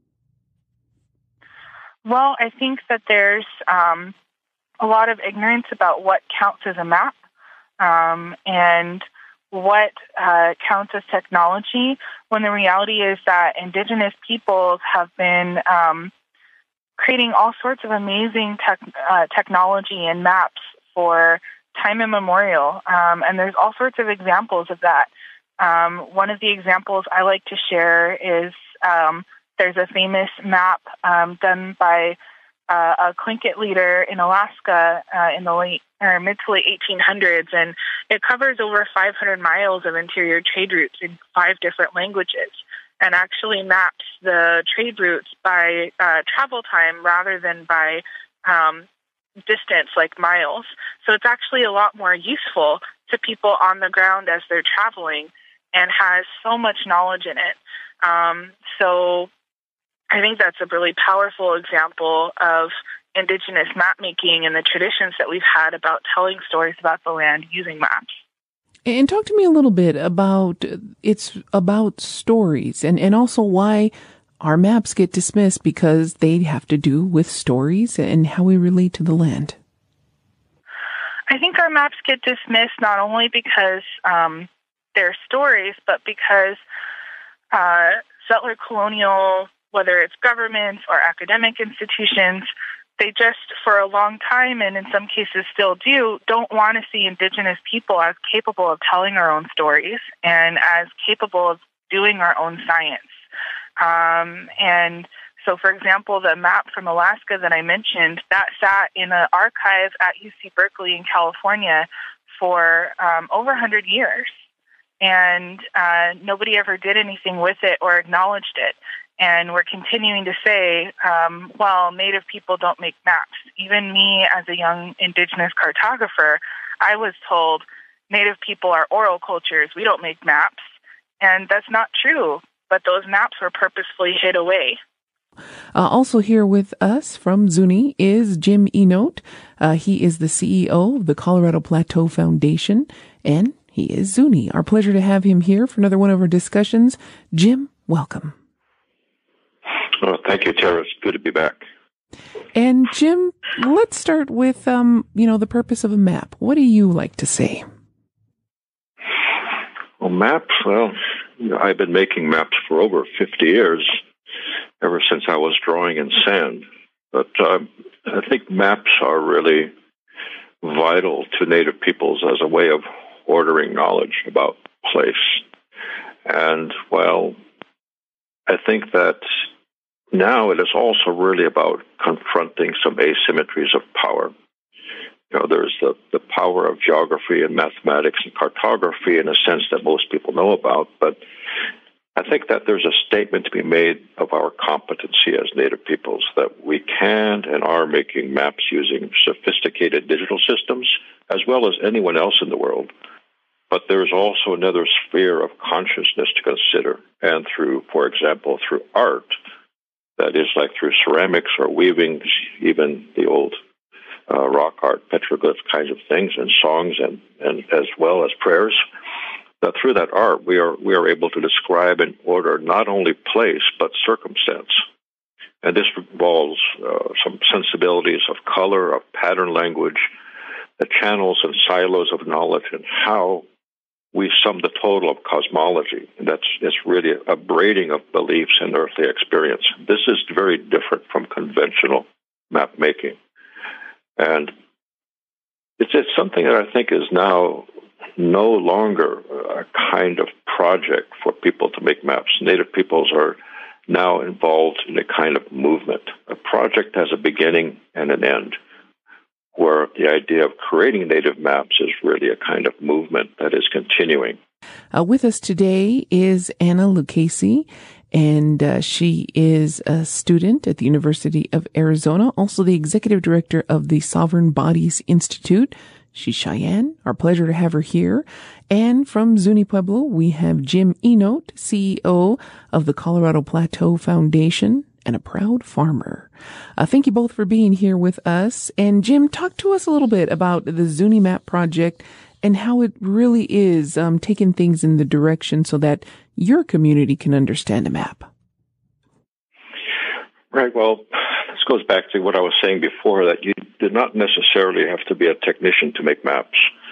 Well, I think that there's a lot of ignorance about what counts as a map and what counts as technology, when the reality is that Indigenous peoples have been creating all sorts of amazing technology and maps for time immemorial. And there's all sorts of examples of that. One of the examples I like to share is there's a famous map done by a Tlingit leader in Alaska in the mid to late 1800s, and it covers over 500 miles of interior trade routes in 5 different languages, and actually maps the trade routes by travel time rather than by distance, like miles. So it's actually a lot more useful to people on the ground as they're traveling, and has so much knowledge in it. So I think that's a really powerful example of Indigenous map making and the traditions that we've had about telling stories about the land using maps. And talk to me a little bit about, it's about stories and also why our maps get dismissed, because they have to do with stories and how we relate to the land. I think our maps get dismissed not only because they're stories, but because settler colonial, whether it's governments or academic institutions, they just, for a long time, and in some cases still do, don't want to see Indigenous people as capable of telling our own stories and as capable of doing our own science. And so, for example, the map from Alaska that I mentioned, that sat in an archive at UC Berkeley in California for over 100 years. And nobody ever did anything with it or acknowledged it. And we're continuing to say, well, Native people don't make maps. Even me, as a young Indigenous cartographer, I was told Native people are oral cultures. We don't make maps. And that's not true. But those maps were purposefully hid away. Also here with us from Zuni is Jim Enote. He is the CEO of the Colorado Plateau Foundation, and he is Zuni. Our pleasure to have him here for another one of our discussions. Jim, welcome. Oh, thank you, Tara. It's good to be back. And Jim, let's start with, the purpose of a map. What do you like to say? Well, maps, I've been making maps for over 50 years, ever since I was drawing in sand. But I think maps are really vital to Native peoples as a way of ordering knowledge about place. And, I think that now it is also really about confronting some asymmetries of power. There's the power of geography and mathematics and cartography in a sense that most people know about, but I think that there's a statement to be made of our competency as Native peoples, that we can and are making maps using sophisticated digital systems as well as anyone else in the world. But there's also another sphere of consciousness to consider, and for example, through art, that is like through ceramics or weavings, even the old rock art, petroglyph kinds of things, and songs, and as well as prayers. That through that art, we are able to describe and order not only place but circumstance, and this involves some sensibilities of color, of pattern language, the channels and silos of knowledge, and how we sum the total of cosmology. And it's really a braiding of beliefs and earthly experience. This is very different from conventional map making. And it's something that I think is now no longer a kind of project for people to make maps. Native peoples are now involved in a kind of movement. A project has a beginning and an end, where the idea of creating native maps is really a kind of movement that is continuing. With us today is Anna Lucchese. And she is a student at the University of Arizona, also the executive director of the Sovereign Bodies Institute. She's Cheyenne. Our pleasure to have her here. And from Zuni Pueblo, we have Jim Enote, CEO of the Colorado Plateau Foundation and a proud farmer. Thank you both for being here with us. And Jim, talk to us a little bit about the Zuni Map project and how it really is taking things in the direction so that your community can understand a map. Right. Well, this goes back to what I was saying before, that you did not necessarily have to be a technician to make maps.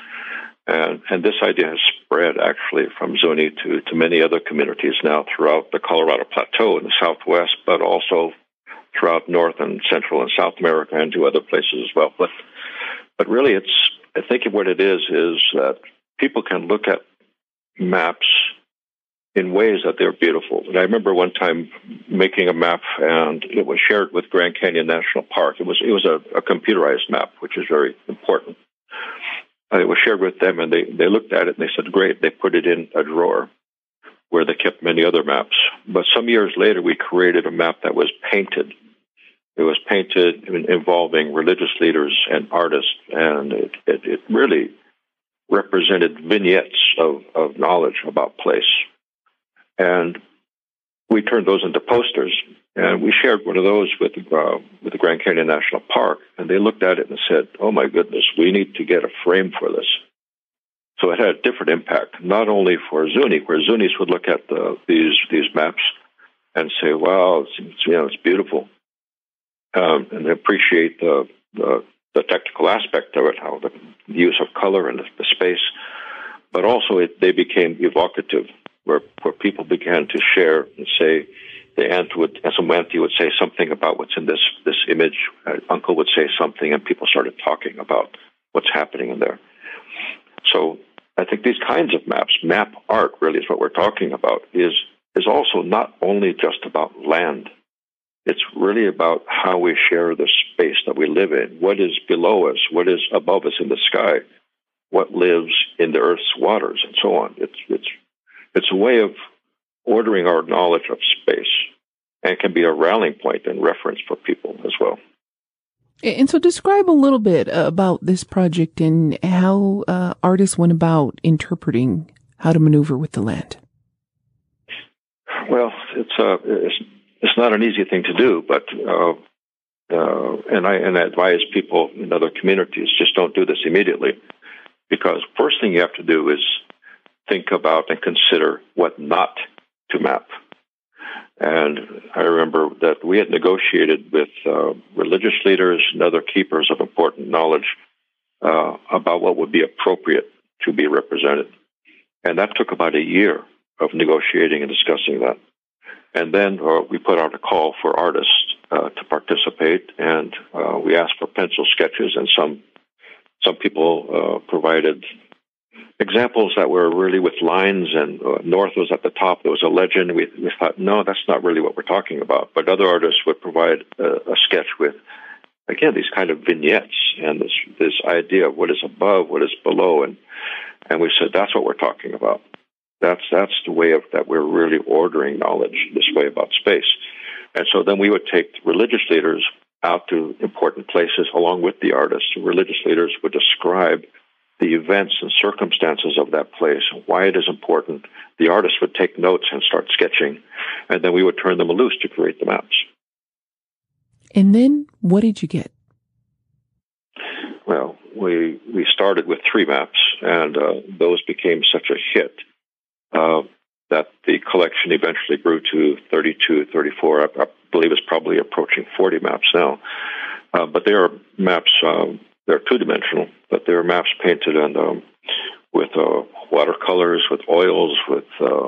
And this idea has spread actually from Zuni to many other communities now throughout the Colorado Plateau in the Southwest, but also throughout North and Central and South America and to other places as well. But really I think what it is that people can look at maps in ways that they're beautiful. And I remember one time making a map, and it was shared with Grand Canyon National Park. It was a computerized map, which is very important. It was shared with them, and they looked at it, and they said, great. They put it in a drawer where they kept many other maps. But some years later, we created a map that was painted. It was painted involving religious leaders and artists, and it really represented vignettes of knowledge about place. And we turned those into posters, and we shared one of those with the Grand Canyon National Park, and they looked at it and said, oh my goodness, we need to get a frame for this. So it had a different impact, not only for Zuni, where Zunis would look at these maps and say, wow, it's beautiful, and they appreciate the technical aspect of it, how the use of color and the space, but also they became evocative, where people began to share and say, some auntie would say something about what's in this image, uncle would say something, and people started talking about what's happening in there. So I think these kinds of maps, map art really is what we're talking about, is also not only just about land. It's really about how we share the space that we live in, what is below us, what is above us in the sky, what lives in the earth's waters, and so on. It's a way of ordering our knowledge of space, and can be a rallying point and reference for people as well. And so describe a little bit about this project and how artists went about interpreting how to maneuver with the land. Well, it's not an easy thing to do, but and I advise people in other communities, just don't do this immediately, because first thing you have to do is think about and consider what not to map. And I remember that we had negotiated with religious leaders and other keepers of important knowledge about what would be appropriate to be represented. And that took about a year of negotiating and discussing that. And then we put out a call for artists to participate, and we asked for pencil sketches, and some people provided examples that were really with lines, and north was at the top. There was a legend. We thought, no, that's not really what we're talking about. But other artists would provide a sketch with, again, these kind of vignettes and this idea of what is above, what is below, and we said that's what we're talking about. That's the way that we're really ordering knowledge this way about space. And so then we would take religious leaders out to important places along with the artists. The religious leaders would describe the events and circumstances of that place, why it is important. The artists would take notes and start sketching, and then we would turn them loose to create the maps. And then what did you get? Well, we started with 3 maps, and those became such a hit that the collection eventually grew to 32, 34. I believe it's probably approaching 40 maps now. But they are maps, they're 2-dimensional, but they're maps painted and with watercolors, with oils, with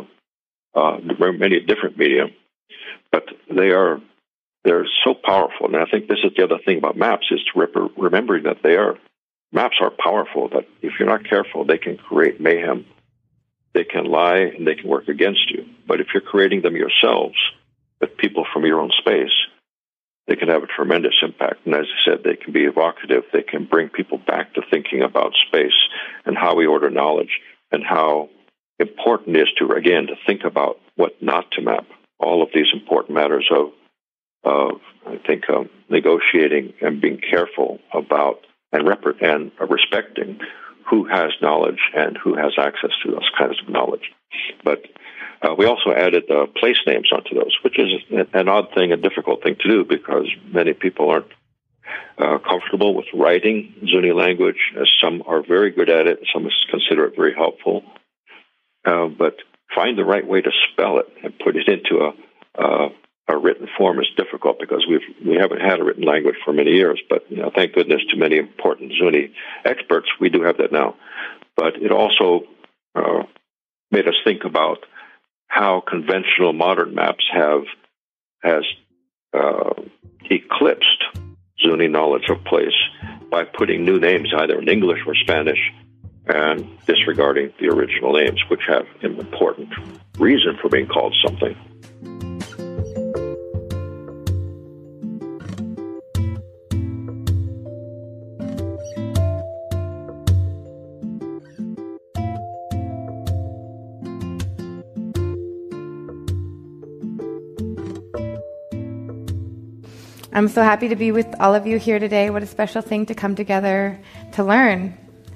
many different media. But they're so powerful. And I think this is the other thing about maps, is to remembering that maps are powerful, that if you're not careful, they can create mayhem. They can lie and they can work against you. But if you're creating them yourselves with people from your own space, they can have a tremendous impact. And as I said, they can be evocative. They can bring people back to thinking about space and how we order knowledge, and how important it is to think about what not to map. all of these important matters of I think, negotiating and being careful about and respecting who has knowledge and who has access to those kinds of knowledge. But we also added place names onto those, which is an odd thing, a difficult thing to do, because many people aren't comfortable with writing Zuni language, as some are very good at it, some consider it very helpful. But find the right way to spell it and put it into a written form is difficult, because we haven't had a written language for many years. But thank goodness to many important Zuni experts, we do have that now. But it also made us think about how conventional modern maps has eclipsed Zuni knowledge of place by putting new names either in English or Spanish and disregarding the original names, which have an important reason for being called something. I'm so happy to be with all of you here today. What a special thing to come together to learn.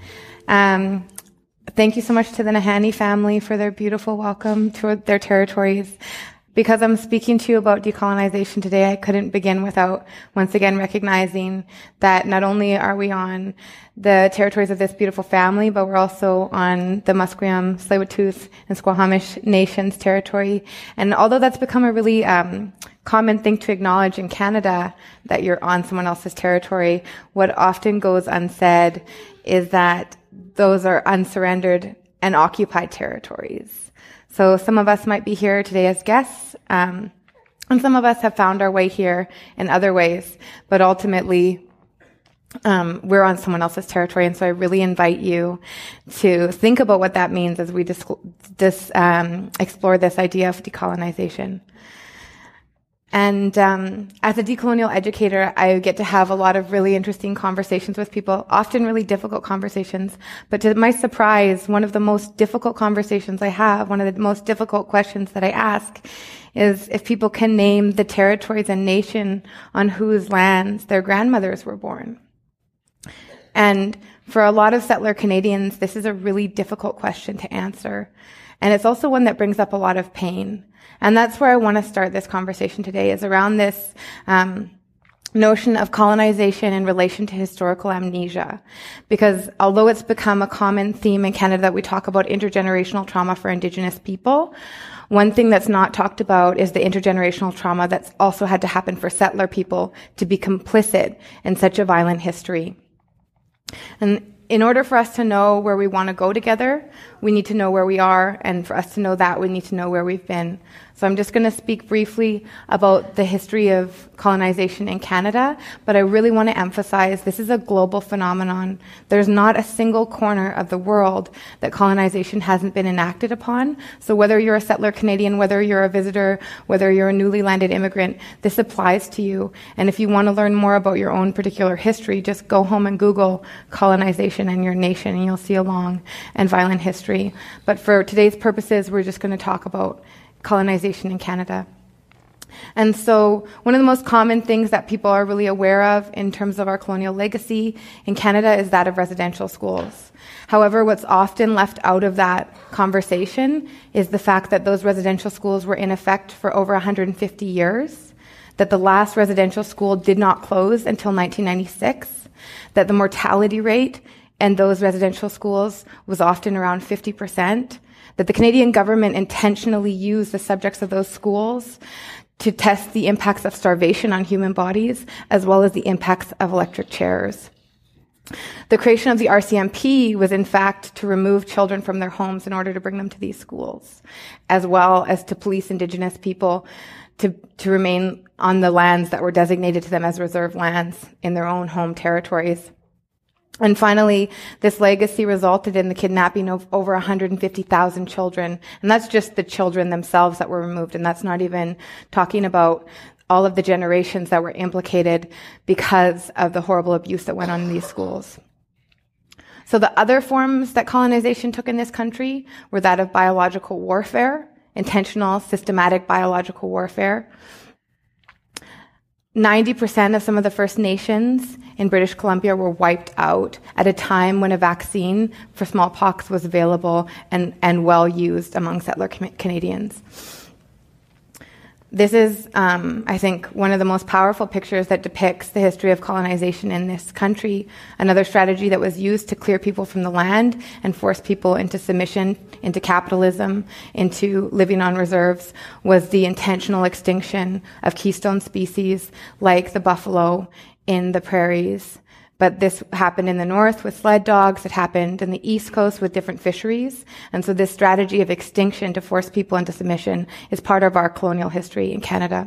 Thank you so much to the Nahanni family for their beautiful welcome to their territories. Because I'm speaking to you about decolonization today, I couldn't begin without once again recognizing that not only are we on the territories of this beautiful family, but we're also on the Musqueam, Tsleil-Waututh, and Squamish Nations territory. And although that's become a really common thing to acknowledge in Canada, that you're on someone else's territory, what often goes unsaid is that those are unsurrendered and occupied territories. So some of us might be here today as guests, and some of us have found our way here in other ways, but ultimately we're on someone else's territory. And so I really invite you to think about what that means as we explore this idea of decolonization. And as a decolonial educator, I get to have a lot of really interesting conversations with people, often really difficult conversations. But to my surprise, one of the most difficult conversations I have, one of the most difficult questions that I ask is if people can name the territories and nation on whose lands their grandmothers were born. And for a lot of settler Canadians, this is a really difficult question to answer. And it's also one that brings up a lot of pain. And that's where I want to start this conversation today, is around this notion of colonization in relation to historical amnesia. Because although it's become a common theme in Canada that we talk about intergenerational trauma for Indigenous people, one thing that's not talked about is the intergenerational trauma that's also had to happen for settler people to be complicit in such a violent history. And in order for us to know where we want to go together, we need to know where we are, and for us to know that, we need to know where we've been. So I'm just going to speak briefly about the history of colonization in Canada, but I really want to emphasize this is a global phenomenon. There's not a single corner of the world that colonization hasn't been enacted upon. So whether you're a settler Canadian, whether you're a visitor, whether you're a newly landed immigrant, this applies to you. And if you want to learn more about your own particular history, just go home and Google colonization and your nation, and you'll see a long and violent history. But for today's purposes, we're just going to talk about colonization in Canada. And so one of the most common things that people are really aware of in terms of our colonial legacy in Canada is that of residential schools. However, what's often left out of that conversation is the fact that those residential schools were in effect for over 150 years, that the last residential school did not close until 1996, that the mortality rate in those residential schools was often around 50%, that the Canadian government intentionally used the subjects of those schools to test the impacts of starvation on human bodies, as well as the impacts of electric chairs. The creation of the RCMP was, in fact, to remove children from their homes in order to bring them to these schools, as well as to police Indigenous people to remain on the lands that were designated to them as reserve lands in their own home territories. And finally, this legacy resulted in the kidnapping of over 150,000 children. And that's just the children themselves that were removed. And that's not even talking about all of the generations that were implicated because of the horrible abuse that went on in these schools. So the other forms that colonization took in this country were that of biological warfare intentional, systematic biological warfare. 90% of some of the First Nations in British Columbia were wiped out at a time when a vaccine for smallpox was available and well used among settler Canadians. This is, I think, one of the most powerful pictures that depicts the history of colonization in this country. Another strategy that was used to clear people from the land and force people into submission, into capitalism, into living on reserves, was the intentional extinction of keystone species like the buffalo in the prairies. But this happened in the north with sled dogs. It happened in the east coast with different fisheries. And so this strategy of extinction to force people into submission is part of our colonial history in Canada.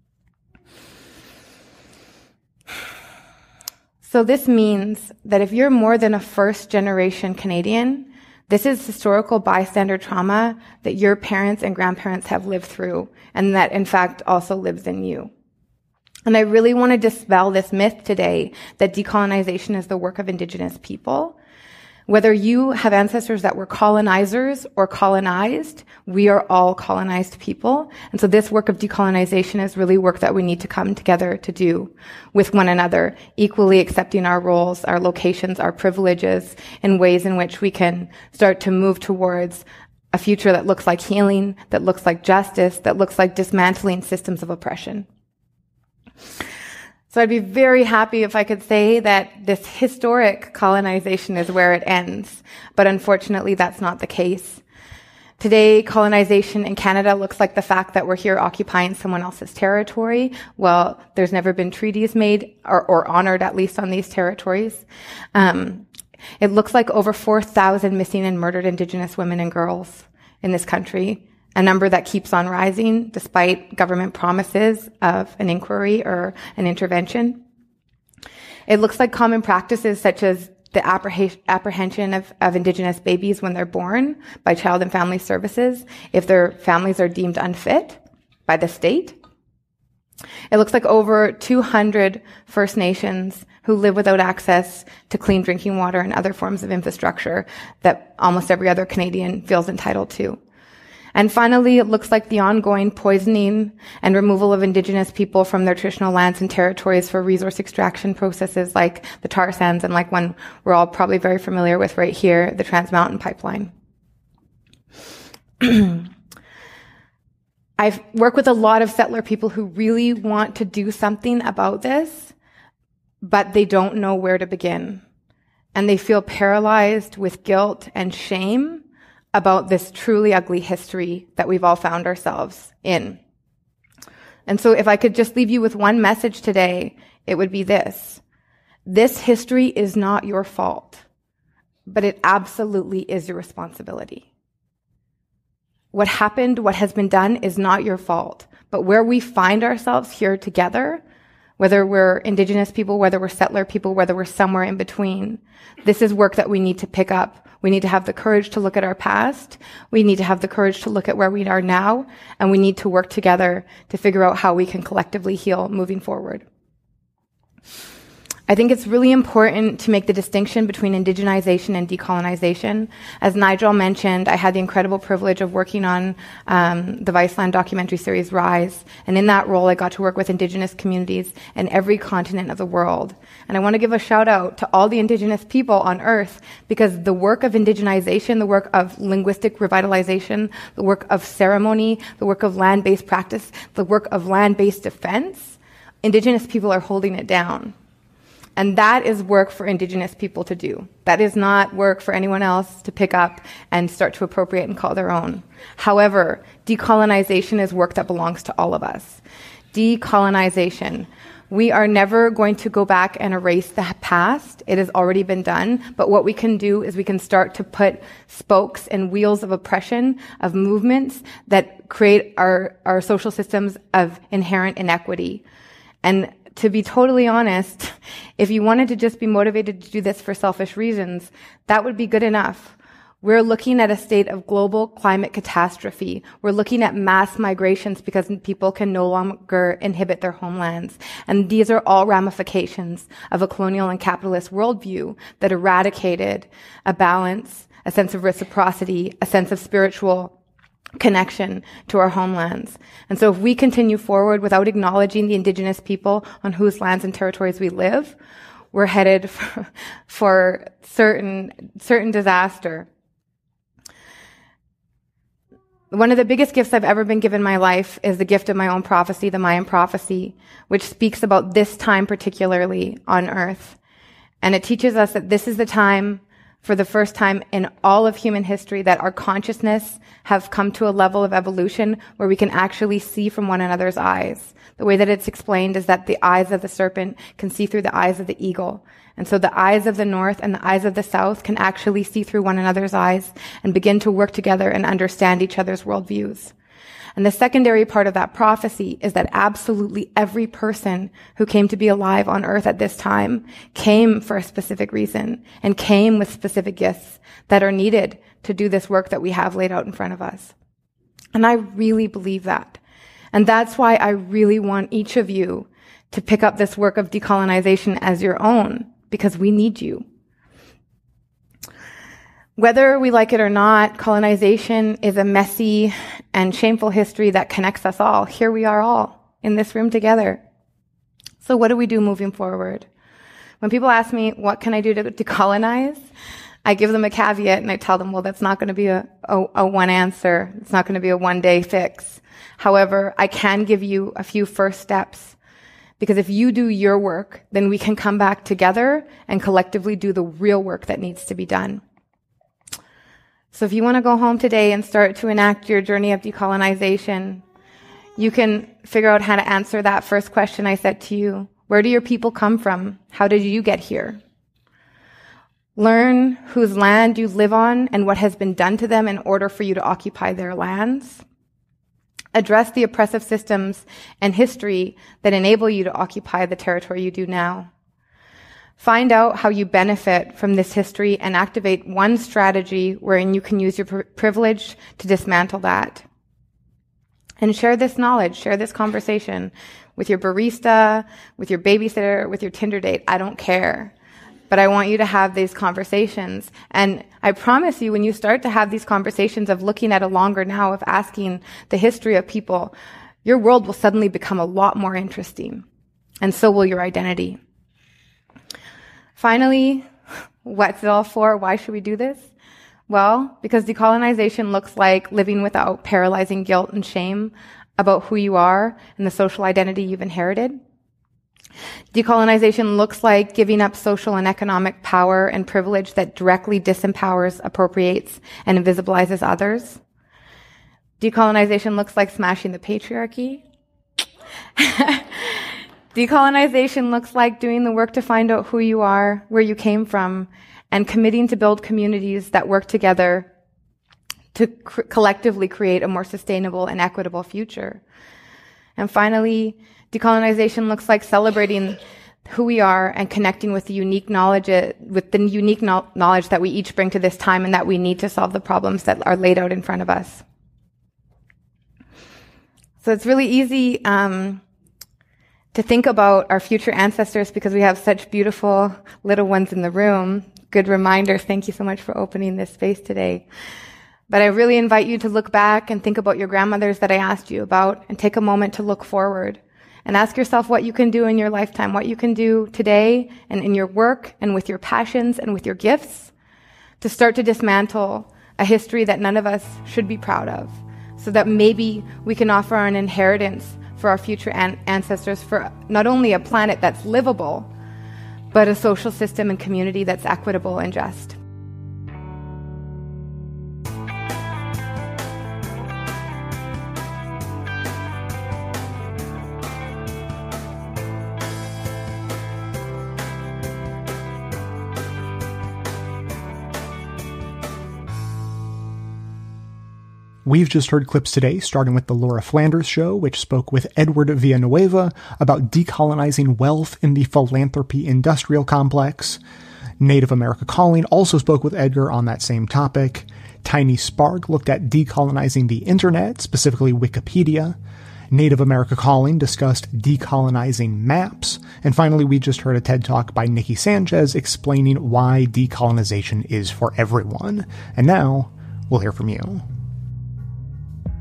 So this means that if you're more than a first-generation Canadian, this is historical bystander trauma that your parents and grandparents have lived through, and that, in fact, also lives in you. And I really want to dispel this myth today that decolonization is the work of Indigenous people. Whether you have ancestors that were colonizers or colonized, we are all colonized people. And so this work of decolonization is really work that we need to come together to do with one another, equally accepting our roles, our locations, our privileges in ways in which we can start to move towards a future that looks like healing, that looks like justice, that looks like dismantling systems of oppression. So I'd be very happy if I could say that this historic colonization is where it ends, but unfortunately that's not the case. Today, colonization in Canada looks like the fact that we're here occupying someone else's territory. Well, there's never been treaties made or honored, at least on these territories. It looks like over 4,000 missing and murdered Indigenous women and girls in this country. A number that keeps on rising despite government promises of an inquiry or an intervention. It looks like common practices such as the apprehension of Indigenous babies when they're born by Child and Family Services if their families are deemed unfit by the state. It looks like over 200 First Nations who live without access to clean drinking water and other forms of infrastructure that almost every other Canadian feels entitled to. And finally, it looks like the ongoing poisoning and removal of Indigenous people from their traditional lands and territories for resource extraction processes like the tar sands and like one we're all probably very familiar with right here, the Trans Mountain Pipeline. I've worked with a lot of settler people who really want to do something about this, but they don't know where to begin. And they feel paralyzed with guilt and shame about this truly ugly history that we've all found ourselves in. And so if I could just leave you with one message today, it would be this. This history is not your fault, but it absolutely is your responsibility. What happened, what has been done is not your fault, but where we find ourselves here together, whether we're Indigenous people, whether we're settler people, whether we're somewhere in between, this is work that we need to pick up. We need to have the courage to look at our past. We need to have the courage to look at where we are now. And we need to work together to figure out how we can collectively heal moving forward. I think it's really important to make the distinction between indigenization and decolonization. As Nigel mentioned, I had the incredible privilege of working on the Viceland documentary series Rise. And in that role, I got to work with Indigenous communities in every continent of the world. And I want to give a shout out to all the Indigenous people on Earth, because the work of indigenization, the work of linguistic revitalization, the work of ceremony, the work of land-based practice, the work of land-based defense, Indigenous people are holding it down. And that is work for Indigenous people to do. That is not work for anyone else to pick up and start to appropriate and call their own. However, decolonization is work that belongs to all of us. Decolonization. We are never going to go back and erase the past. It has already been done. But what we can do is we can start to put spokes and wheels of oppression, of movements that create our social systems of inherent inequity. And to be totally honest, if you wanted to just be motivated to do this for selfish reasons, that would be good enough. We're looking at a state of global climate catastrophe. We're looking at mass migrations because people can no longer inhabit their homelands. And these are all ramifications of a colonial and capitalist worldview that eradicated a balance, a sense of reciprocity, a sense of spiritual connection to our homelands. And so if we continue forward without acknowledging the Indigenous people on whose lands and territories we live, we're headed for certain disaster. One of the biggest gifts I've ever been given in my life is the gift of my own prophecy, the Mayan prophecy, which speaks about this time particularly on Earth. And it teaches us that this is the time, for the first time in all of human history, that our consciousness have come to a level of evolution where we can actually see from one another's eyes. The way that it's explained is that the eyes of the serpent can see through the eyes of the eagle. And so the eyes of the north and the eyes of the south can actually see through one another's eyes and begin to work together and understand each other's worldviews. And the secondary part of that prophecy is that absolutely every person who came to be alive on Earth at this time came for a specific reason and came with specific gifts that are needed to do this work that we have laid out in front of us. And I really believe that. And that's why I really want each of you to pick up this work of decolonization as your own, because we need you. Whether we like it or not, colonization is a messy and shameful history that connects us all. Here we are all in this room together. So what do we do moving forward? When people ask me, what can I do to decolonize? I give them a caveat and I tell them, well, that's not going to be a one answer. It's not going to be a one-day fix. However, I can give you a few first steps, because if you do your work, then we can come back together and collectively do the real work that needs to be done. So if you want to go home today and start to enact your journey of decolonization, you can figure out how to answer that first question I said to you. Where do your people come from? How did you get here? Learn whose land you live on and what has been done to them in order for you to occupy their lands. Address the oppressive systems and history that enable you to occupy the territory you do now. Find out how you benefit from this history and activate one strategy wherein you can use your privilege to dismantle that. And share this knowledge, share this conversation with your barista, with your babysitter, with your Tinder date. I don't care. But I want you to have these conversations. And I promise you, when you start to have these conversations of looking at a longer now, of asking the history of people, your world will suddenly become a lot more interesting. And so will your identity. Finally, what's it all for? Why should we do this? Well, because decolonization looks like living without paralyzing guilt and shame about who you are and the social identity you've inherited. Decolonization looks like giving up social and economic power and privilege that directly disempowers, appropriates, and invisibilizes others. Decolonization looks like smashing the patriarchy. Decolonization looks like doing the work to find out who you are, where you came from, and committing to build communities that work together to collectively create a more sustainable and equitable future. And finally, decolonization looks like celebrating who we are and connecting with the unique knowledge that we each bring to this time and that we need to solve the problems that are laid out in front of us. So it's really easy to think about our future ancestors because we have such beautiful little ones in the room. Good reminder. Thank you so much for opening this space today. But I really invite you to look back and think about your grandmothers that I asked you about and take a moment to look forward and ask yourself what you can do in your lifetime, what you can do today and in your work and with your passions and with your gifts to start to dismantle a history that none of us should be proud of, so that maybe we can offer an inheritance for our future ancestors for not only a planet that's livable, but a social system and community that's equitable and just. We've just heard clips today, starting with the Laura Flanders Show, which spoke with Edward Villanueva about decolonizing wealth in the philanthropy industrial complex. Native America Calling also spoke with Edgar on that same topic. Tiny Spark looked at decolonizing the internet, specifically Wikipedia. Native America Calling discussed decolonizing maps. And finally, we just heard a TED Talk by Nikki Sanchez explaining why decolonization is for everyone. And now, we'll hear from you.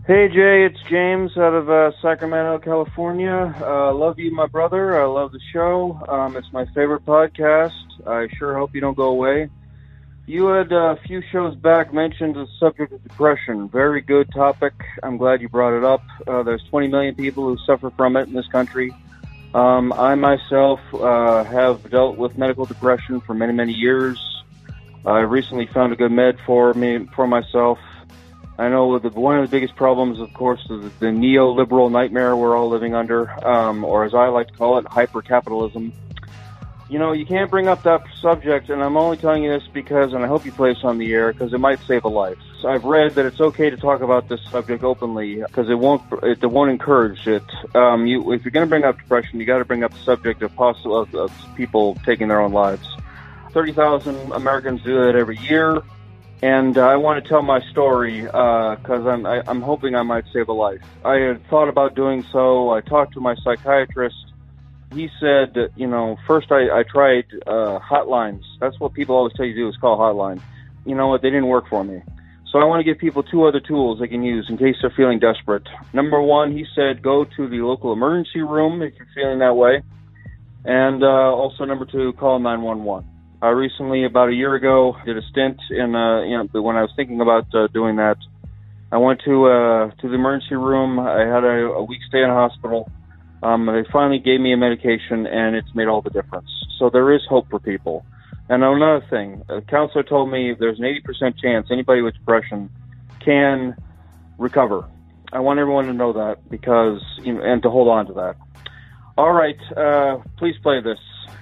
Hey, Jay, it's James out of Sacramento, California. Love you, my brother. I love the show. It's my favorite podcast. I sure hope you don't go away. You had a few shows back mentioned the subject of depression. Very good topic. I'm glad you brought it up. There's 20 million people who suffer from it in this country. I myself have dealt with medical depression for many, many years. I recently found a good med for myself. I know that one of the biggest problems, of course, is the neoliberal nightmare we're all living under, or as I like to call it, hyper-capitalism. You know, you can't bring up that subject, and I'm only telling you this because, and I hope you play this on the air, because it might save a life. So I've read that it's okay to talk about this subject openly, because it won't encourage it. If you're going to bring up depression, you got to bring up the subject of people taking their own lives. 30,000 Americans do that every year. And I want to tell my story because I'm hoping I might save a life. I had thought about doing so. I talked to my psychiatrist. He said, first I tried hotlines. That's what people always tell you to do is call hotline. You know what? They didn't work for me. So I want to give people two other tools they can use in case they're feeling desperate. Number one, he said, go to the local emergency room if you're feeling that way. And also number two, call 911. I recently, about a year ago, did a stint in, when I was thinking about doing that, I went to the emergency room. I had a week stay in a hospital. They finally gave me a medication, and it's made all the difference. So there is hope for people. And another thing, a counselor told me there's an 80% chance anybody with depression can recover. I want everyone to know that because, and to hold on to that. All right, please play this.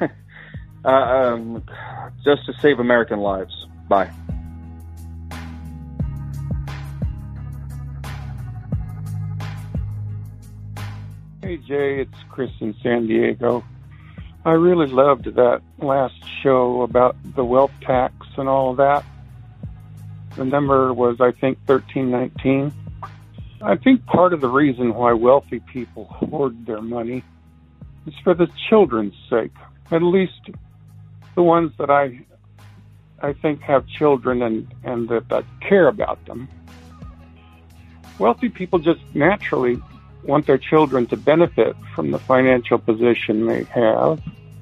Just to save American lives. Bye. Hey, Jay, it's Chris in San Diego. I really loved that last show about the wealth tax and all of that. The number was, I think, 1319. I think part of the reason why wealthy people hoard their money is for the children's sake. At least the ones that I think have children and that care about them. Wealthy people just naturally want their children to benefit from the financial position they have.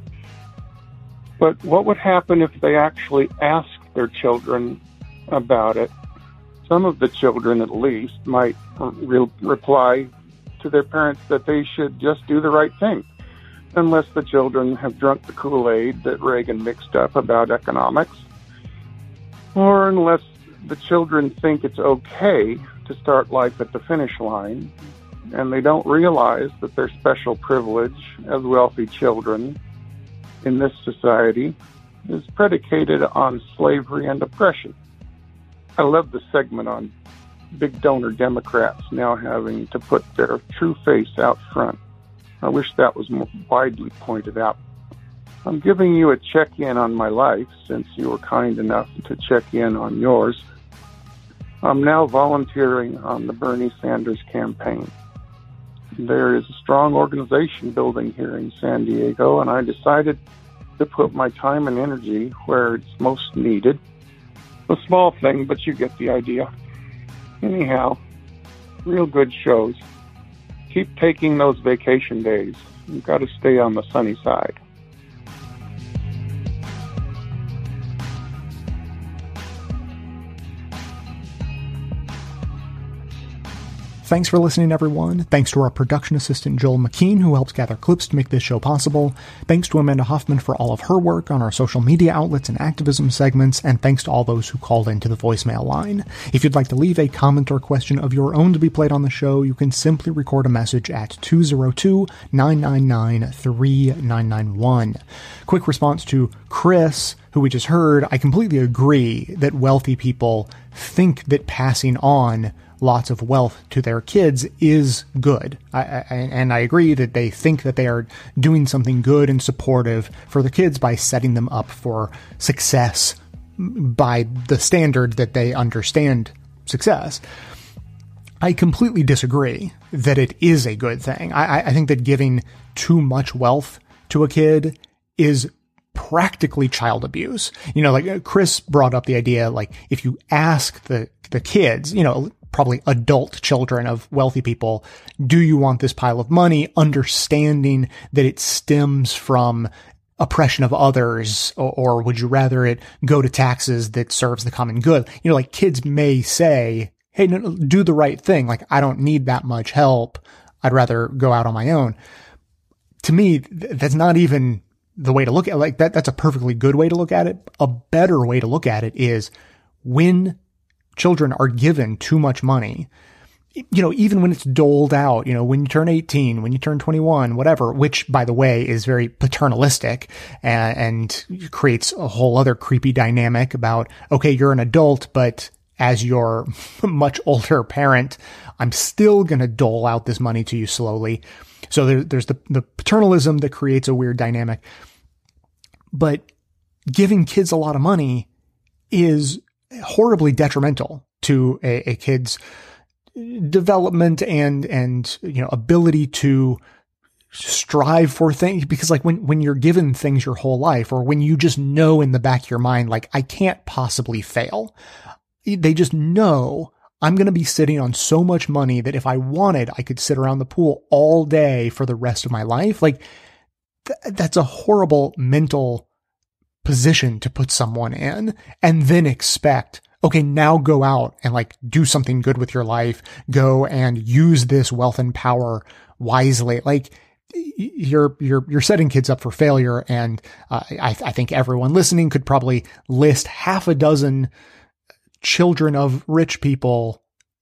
But what would happen if they actually asked their children about it? Some of the children, at least, might reply to their parents that they should just do the right thing. Unless the children have drunk the Kool-Aid that Reagan mixed up about economics, or unless the children think it's okay to start life at the finish line, and they don't realize that their special privilege as wealthy children in this society is predicated on slavery and oppression. I love the segment on big donor Democrats now having to put their true face out front. I wish that was more widely pointed out. I'm giving you a check-in on my life since you were kind enough to check in on yours. I'm now volunteering on the Bernie Sanders campaign. There is a strong organization building here in San Diego, and I decided to put my time and energy where it's most needed. A small thing, but you get the idea. Anyhow, real good shows. Keep taking those vacation days. You've got to stay on the sunny side. Thanks for listening, everyone. Thanks to our production assistant, Joel McKean, who helps gather clips to make this show possible. Thanks to Amanda Hoffman for all of her work on our social media outlets and activism segments. And thanks to all those who called into the voicemail line. If you'd like to leave a comment or question of your own to be played on the show, you can simply record a message at 202-999-3991. Quick response to Chris, who we just heard. I completely agree that wealthy people think that passing on lots of wealth to their kids is good. And I agree that they think that they are doing something good and supportive for their kids by setting them up for success by the standard that they understand success. I completely disagree that it is a good thing. I think that giving too much wealth to a kid is practically child abuse. Like Chris brought up the idea, like if you ask the kids, probably adult children of wealthy people. Do you want this pile of money, understanding that it stems from oppression of others, or would you rather it go to taxes that serves the common good? You know, like kids may say, hey, no, do the right thing. Like, I don't need that much help. I'd rather go out on my own. To me, that's not even the way to look at it. Like that's a perfectly good way to look at it. A better way to look at it is when children are given too much money, you know, even when it's doled out, you know, when you turn 18, when you turn 21, whatever, which by the way is very paternalistic and creates a whole other creepy dynamic about, okay, you're an adult, but as your much older parent, I'm still going to dole out this money to you slowly. So there's the paternalism that creates a weird dynamic. But giving kids a lot of money is horribly detrimental to a kid's development and you know, ability to strive for things. Because like when you're given things your whole life, or when you just know in the back of your mind, like, I can't possibly fail. They just know I'm going to be sitting on so much money that if I wanted, I could sit around the pool all day for the rest of my life. Like that's a horrible mental position to put someone in, and then expect, okay, now go out and like do something good with your life. Go and use this wealth and power wisely. Like you're setting kids up for failure. And I think everyone listening could probably list half a dozen children of rich people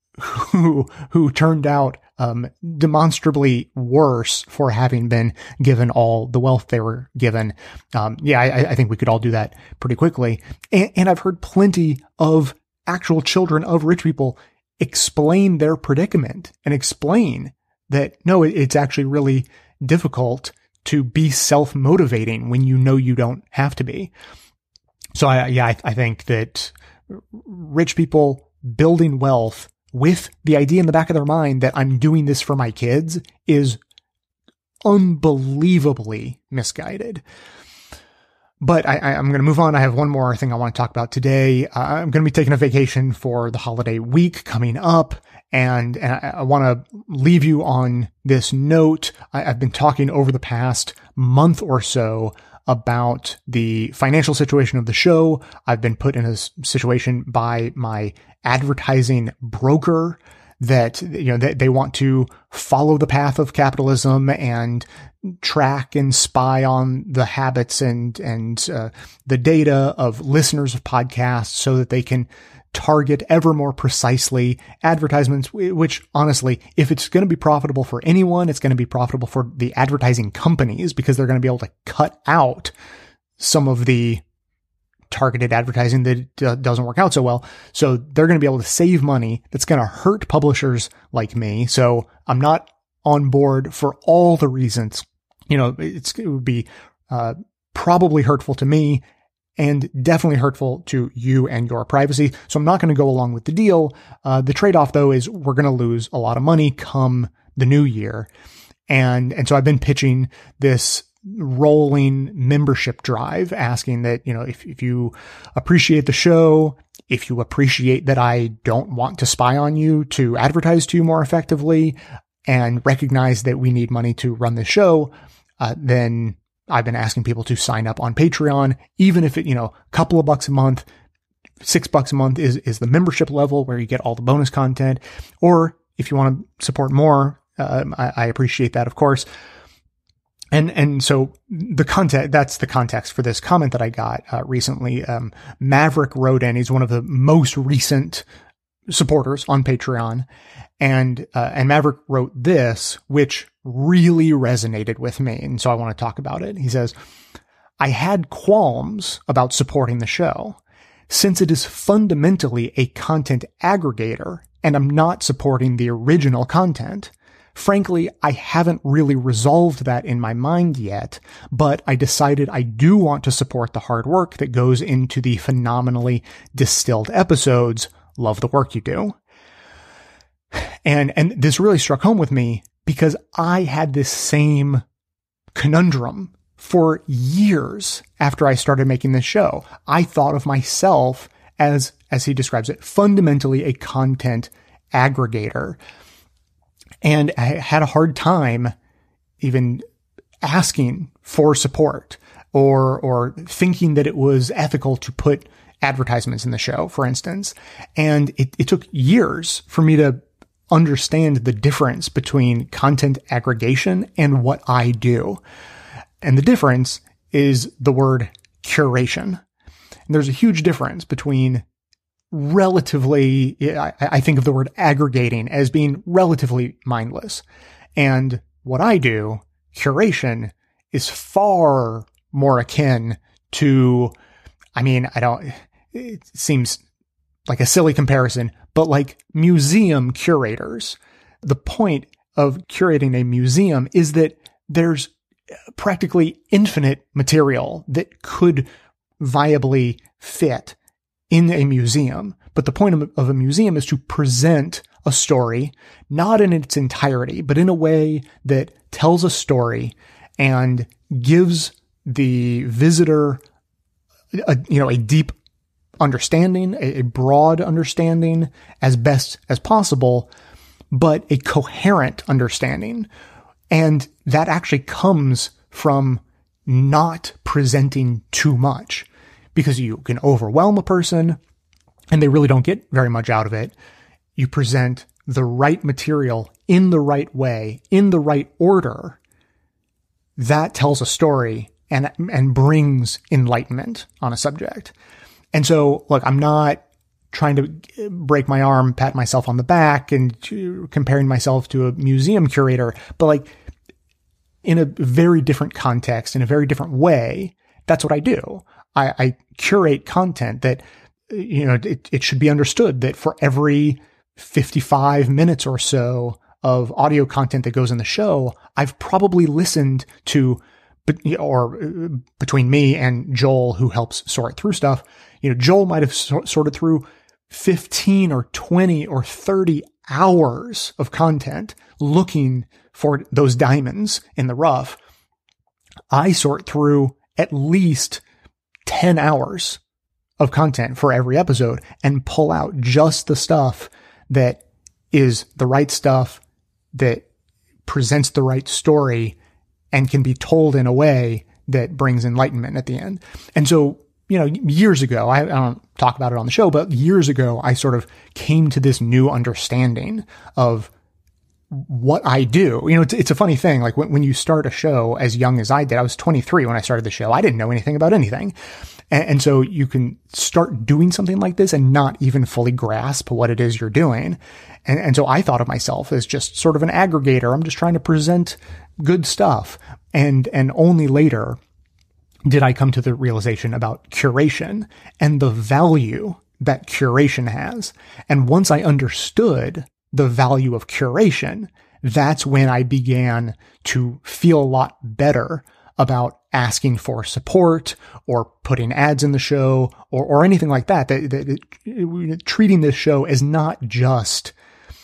who turned out demonstrably worse for having been given all the wealth they were given. I think we could all do that pretty quickly. And I've heard plenty of actual children of rich people explain their predicament and explain that, no, it's actually really difficult to be self-motivating when you know you don't have to be. So I think that rich people building wealth with the idea in the back of their mind that I'm doing this for my kids is unbelievably misguided. But I'm going to move on. I have one more thing I want to talk about today. I'm going to be taking a vacation for the holiday week coming up. And I want to leave you on this note. I've been talking over the past month or so about the financial situation of the show. I've been put in a situation by my advertising broker that, you know, they want to follow the path of capitalism and track and spy on the habits and the data of listeners of podcasts so that they can target ever more precisely advertisements, which honestly, if it's going to be profitable for anyone, it's going to be profitable for the advertising companies because they're going to be able to cut out some of the targeted advertising that doesn't work out so well. So they're going to be able to save money that's going to hurt publishers like me. So I'm not on board for all the reasons. You know, it would be probably hurtful to me and definitely hurtful to you and your privacy. So I'm not going to go along with the deal. The trade-off though is we're going to lose a lot of money come the new year. And so I've been pitching this rolling membership drive asking that, you know, if you appreciate the show, if you appreciate that I don't want to spy on you to advertise to you more effectively and recognize that we need money to run the show, then I've been asking people to sign up on Patreon, even if it, you know, a couple of bucks a month, $6 a month is the membership level where you get all the bonus content. Or if you want to support more, I appreciate that, of course. And so that's the context for this comment that I got recently. Maverick wrote in, he's one of the most recent supporters on Patreon. And Maverick wrote this, which really resonated with me. And so I want to talk about it. He says, I had qualms about supporting the show since it is fundamentally a content aggregator and I'm not supporting the original content. Frankly, I haven't really resolved that in my mind yet, but I decided I do want to support the hard work that goes into the phenomenally distilled episodes. Love the work you do. And this really struck home with me because I had this same conundrum for years after I started making this show. I thought of myself as he describes it, fundamentally a content aggregator. And I had a hard time even asking for support or thinking that it was ethical to put advertisements in the show, for instance. And it took years for me to understand the difference between content aggregation and what I do. And the difference is the word curation. And there's a huge difference between relatively, I think of the word aggregating as being relatively mindless. And what I do, curation, is far more akin to, it seems like a silly comparison, but like museum curators. The point of curating a museum is that there's practically infinite material that could viably fit in a museum. But the point of a museum is to present a story, not in its entirety, but in a way that tells a story and gives the visitor a deep understanding, a broad understanding as best as possible, but a coherent understanding. And that actually comes from not presenting too much, because you can overwhelm a person and they really don't get very much out of it. You present the right material in the right way, in the right order. That tells a story and brings enlightenment on a subject. And so, look, I'm not trying to break my arm, pat myself on the back, and comparing myself to a museum curator, but like in a very different context, in a very different way, that's what I do. I curate content that, it should be understood that for every 55 minutes or so of audio content that goes in the show, I've probably listened to, or between me and Joel, who helps sort through stuff, Joel might have sorted through 15 or 20 or 30 hours of content looking for those diamonds in the rough. I sort through at least 10 hours of content for every episode and pull out just the stuff that is the right stuff, that presents the right story, and can be told in a way that brings enlightenment at the end. And so, years ago, I don't talk about it on the show, but years ago, I sort of came to this new understanding of what I do. It's a funny thing. Like when you start a show as young as I did, I was 23 when I started the show. I didn't know anything about anything. And so you can start doing something like this and not even fully grasp what it is you're doing. And so I thought of myself as just sort of an aggregator. I'm just trying to present good stuff. And only later did I come to the realization about curation and the value that curation has. And once I understood the value of curation, that's when I began to feel a lot better about asking for support or putting ads in the show or anything like that, treating this show as not just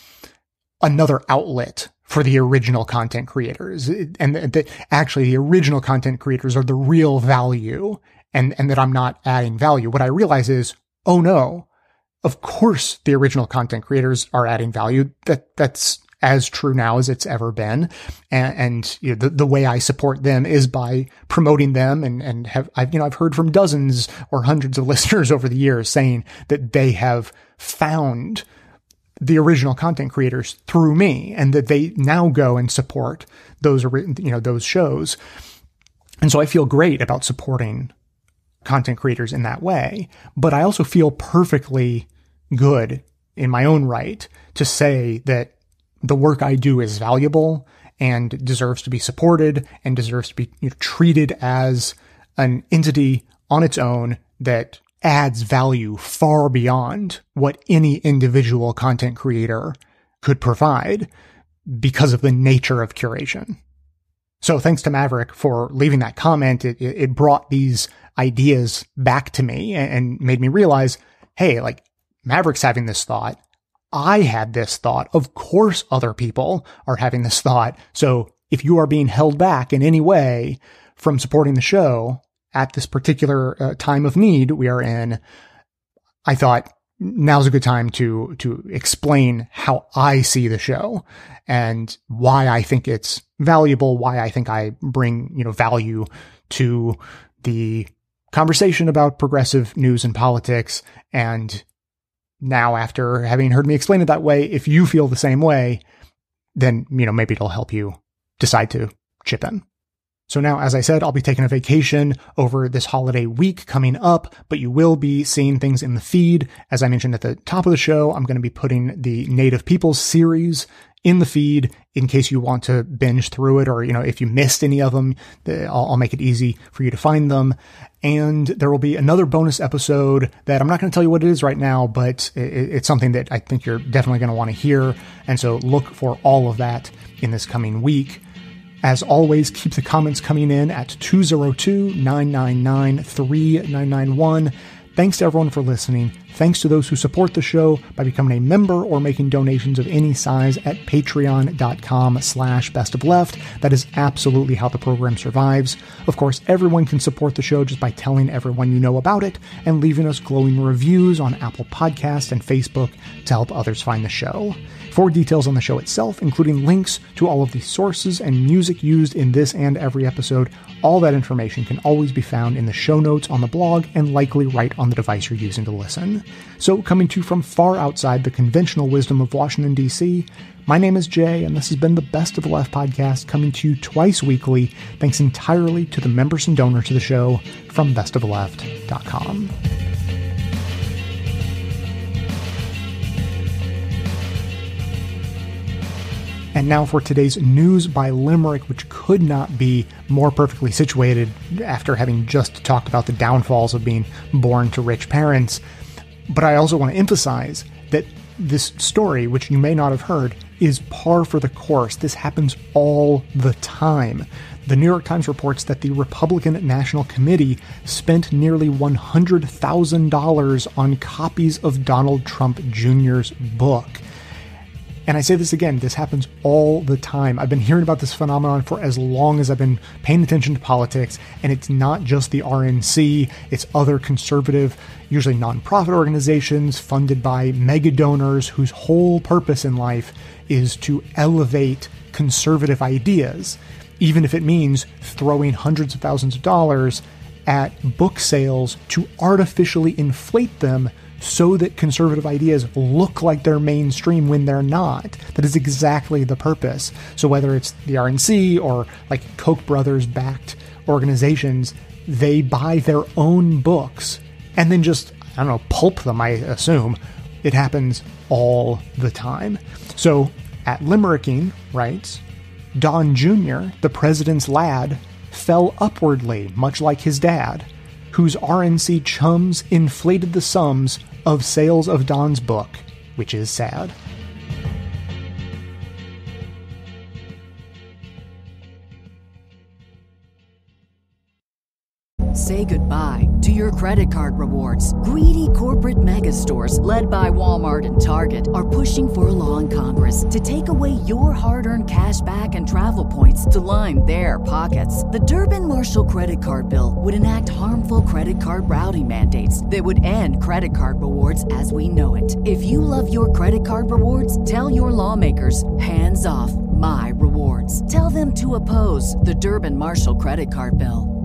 another outlet for the original content creators, and that actually the original content creators are the real value, and that I'm not adding value. What I realize is, oh no, of course the original content creators are adding value. That's as true now as it's ever been. And the way I support them is by promoting them, and I've heard from dozens or hundreds of listeners over the years saying that they have found the original content creators through me, and that they now go and support those shows. And so I feel great about supporting content creators in that way, but I also feel perfectly good in my own right to say that the work I do is valuable and deserves to be supported and deserves to be treated as an entity on its own that adds value far beyond what any individual content creator could provide because of the nature of curation. So thanks to Maverick for leaving that comment. It brought these ideas back to me and made me realize, hey, like Maverick's having this thought. I had this thought. Of course, other people are having this thought. So if you are being held back in any way from supporting the show at this particular time of need we are in, I thought now's a good time to explain how I see the show and why I think it's valuable, why I think I bring, value to the conversation about progressive news and politics. And now, after having heard me explain it that way, if you feel the same way, then, maybe it'll help you decide to chip in. So now, as I said, I'll be taking a vacation over this holiday week coming up, but you will be seeing things in the feed. As I mentioned at the top of the show, I'm going to be putting the Native Peoples series in the feed in case you want to binge through it, or, if you missed any of them, I'll make it easy for you to find them. And there will be another bonus episode that I'm not going to tell you what it is right now, but it's something that I think you're definitely going to want to hear. And so look for all of that in this coming week. As always, keep the comments coming in at 202-999-3991. Thanks to everyone for listening. Thanks to those who support the show by becoming a member or making donations of any size at patreon.com/bestofleft. That is absolutely how the program survives. Of course, everyone can support the show just by telling everyone you know about it and leaving us glowing reviews on Apple Podcasts and Facebook to help others find the show. For details on the show itself, including links to all of the sources and music used in this and every episode, all that information can always be found in the show notes on the blog and likely right on the device you're using to listen. So, coming to you from far outside the conventional wisdom of Washington, D.C., my name is Jay, and this has been the Best of the Left podcast, coming to you twice weekly, thanks entirely to the members and donors to the show from bestoftheleft.com. And now for today's news by limerick, which could not be more perfectly situated after having just talked about the downfalls of being born to rich parents. But I also want to emphasize that this story, which you may not have heard, is par for the course. This happens all the time. The New York Times reports that the Republican National Committee spent nearly $100,000 on copies of Donald Trump Jr.'s book. And I say this again, this happens all the time. I've been hearing about this phenomenon for as long as I've been paying attention to politics, and it's not just the RNC, it's other conservative, usually nonprofit organizations funded by mega donors whose whole purpose in life is to elevate conservative ideas, even if it means throwing hundreds of thousands of dollars at book sales to artificially inflate them so that conservative ideas look like they're mainstream when they're not. That is exactly the purpose. So whether it's the RNC or like Koch brothers backed organizations, they buy their own books and then just, pulp them, I assume. It happens all the time. So at Limericking writes, Don Jr., the president's lad, fell upwardly, much like his dad, whose RNC chums inflated the sums of sales of Don's book, which is sad. Say goodbye to your credit card rewards. Greedy corporate mega stores, led by Walmart and Target, are pushing for a law in Congress to take away your hard-earned cash back and travel points to line their pockets. The Durbin-Marshall credit card bill would enact harmful credit card routing mandates that would end credit card rewards as we know it. If you love your credit card rewards, tell your lawmakers, hands off my rewards. Tell them to oppose the Durbin-Marshall credit card bill.